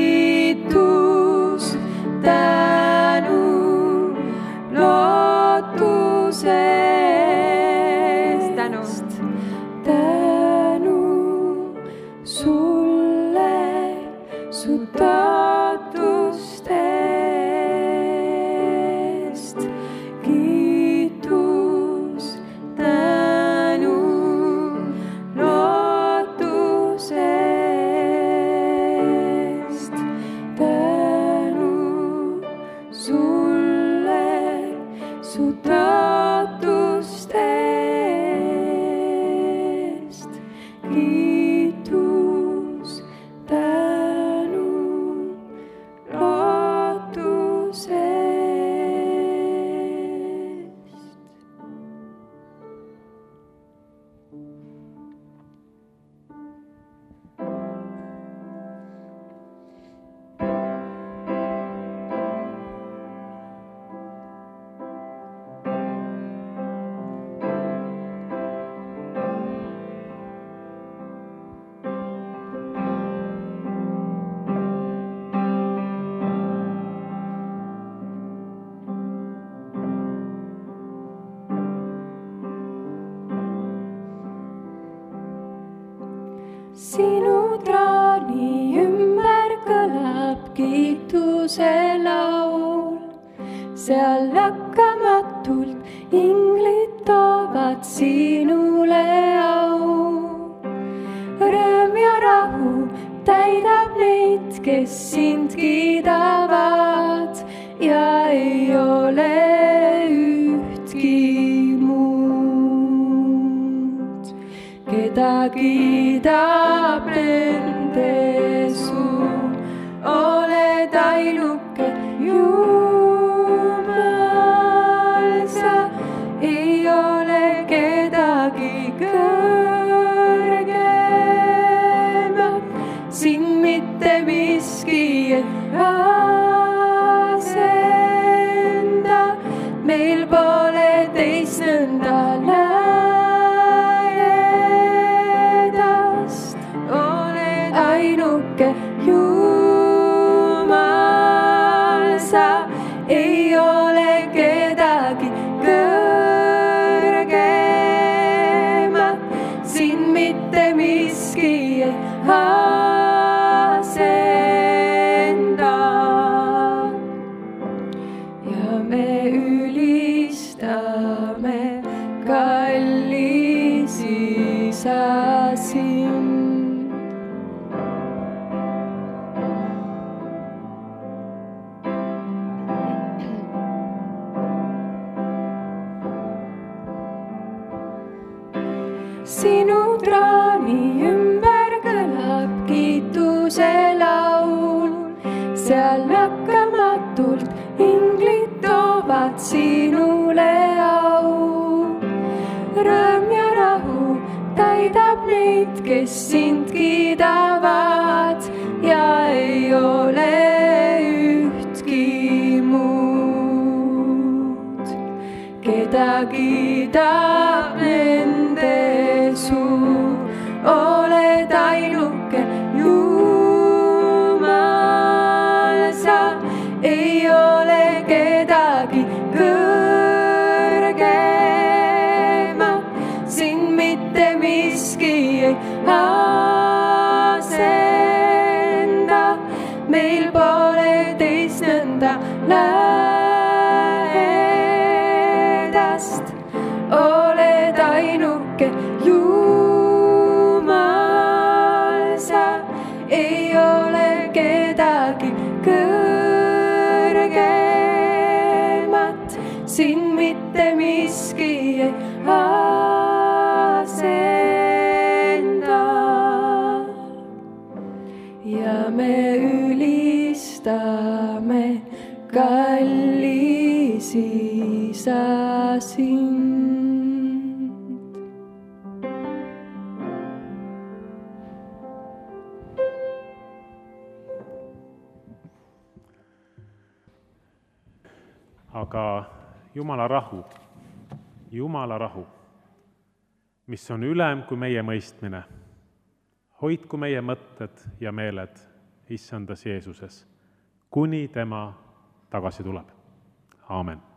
su tõotuste eest. Kiitus, tänu, lootuse eest. Sinu traani ümber kõlab kiituse laul, seal lakkamatult inglid toovad sinule au. Rõõm ja rahu täidab neid, kes sind kiidavad ja ei ole ühtki muud, keda kiidab nende suu. Oled ainuke Jumal, sa ei ole kedagi kõrgemat, sind mitte miski ei asenda, meil pole teist nõnda lähedast. Oled ainuke Jumal, sa ei ole kedagi kõrgemat, sind mitte miski ei asenda. Ja me ülistame, kallis Isa, sind. Sinu traani ümber kõlab kiituse laul, seal lakkamatult inglid toovad sinule au. Rõõm ja rahu täidab neid, kes sind kiidavad ja ei ole ühtki muud, keda kiidab nende suu. Oled ainuke Jumal, sa ei ole kedagi kõrgemat, sind mitte miski ei asenda, meil pole teist nõnda lähedast. Oled ainuke Jumal, sa ei ole kedagi kõrgemat, sind mitte miski ei asenda. Ja me ülistame, kallis Isa, sind.
Aga Jumala rahu, Jumala rahu, mis on ülem kui meie mõistmine, hoidku meie mõtted ja meeled Issandas Jeesuses, kuni tema tagasi tuleb. Aamen.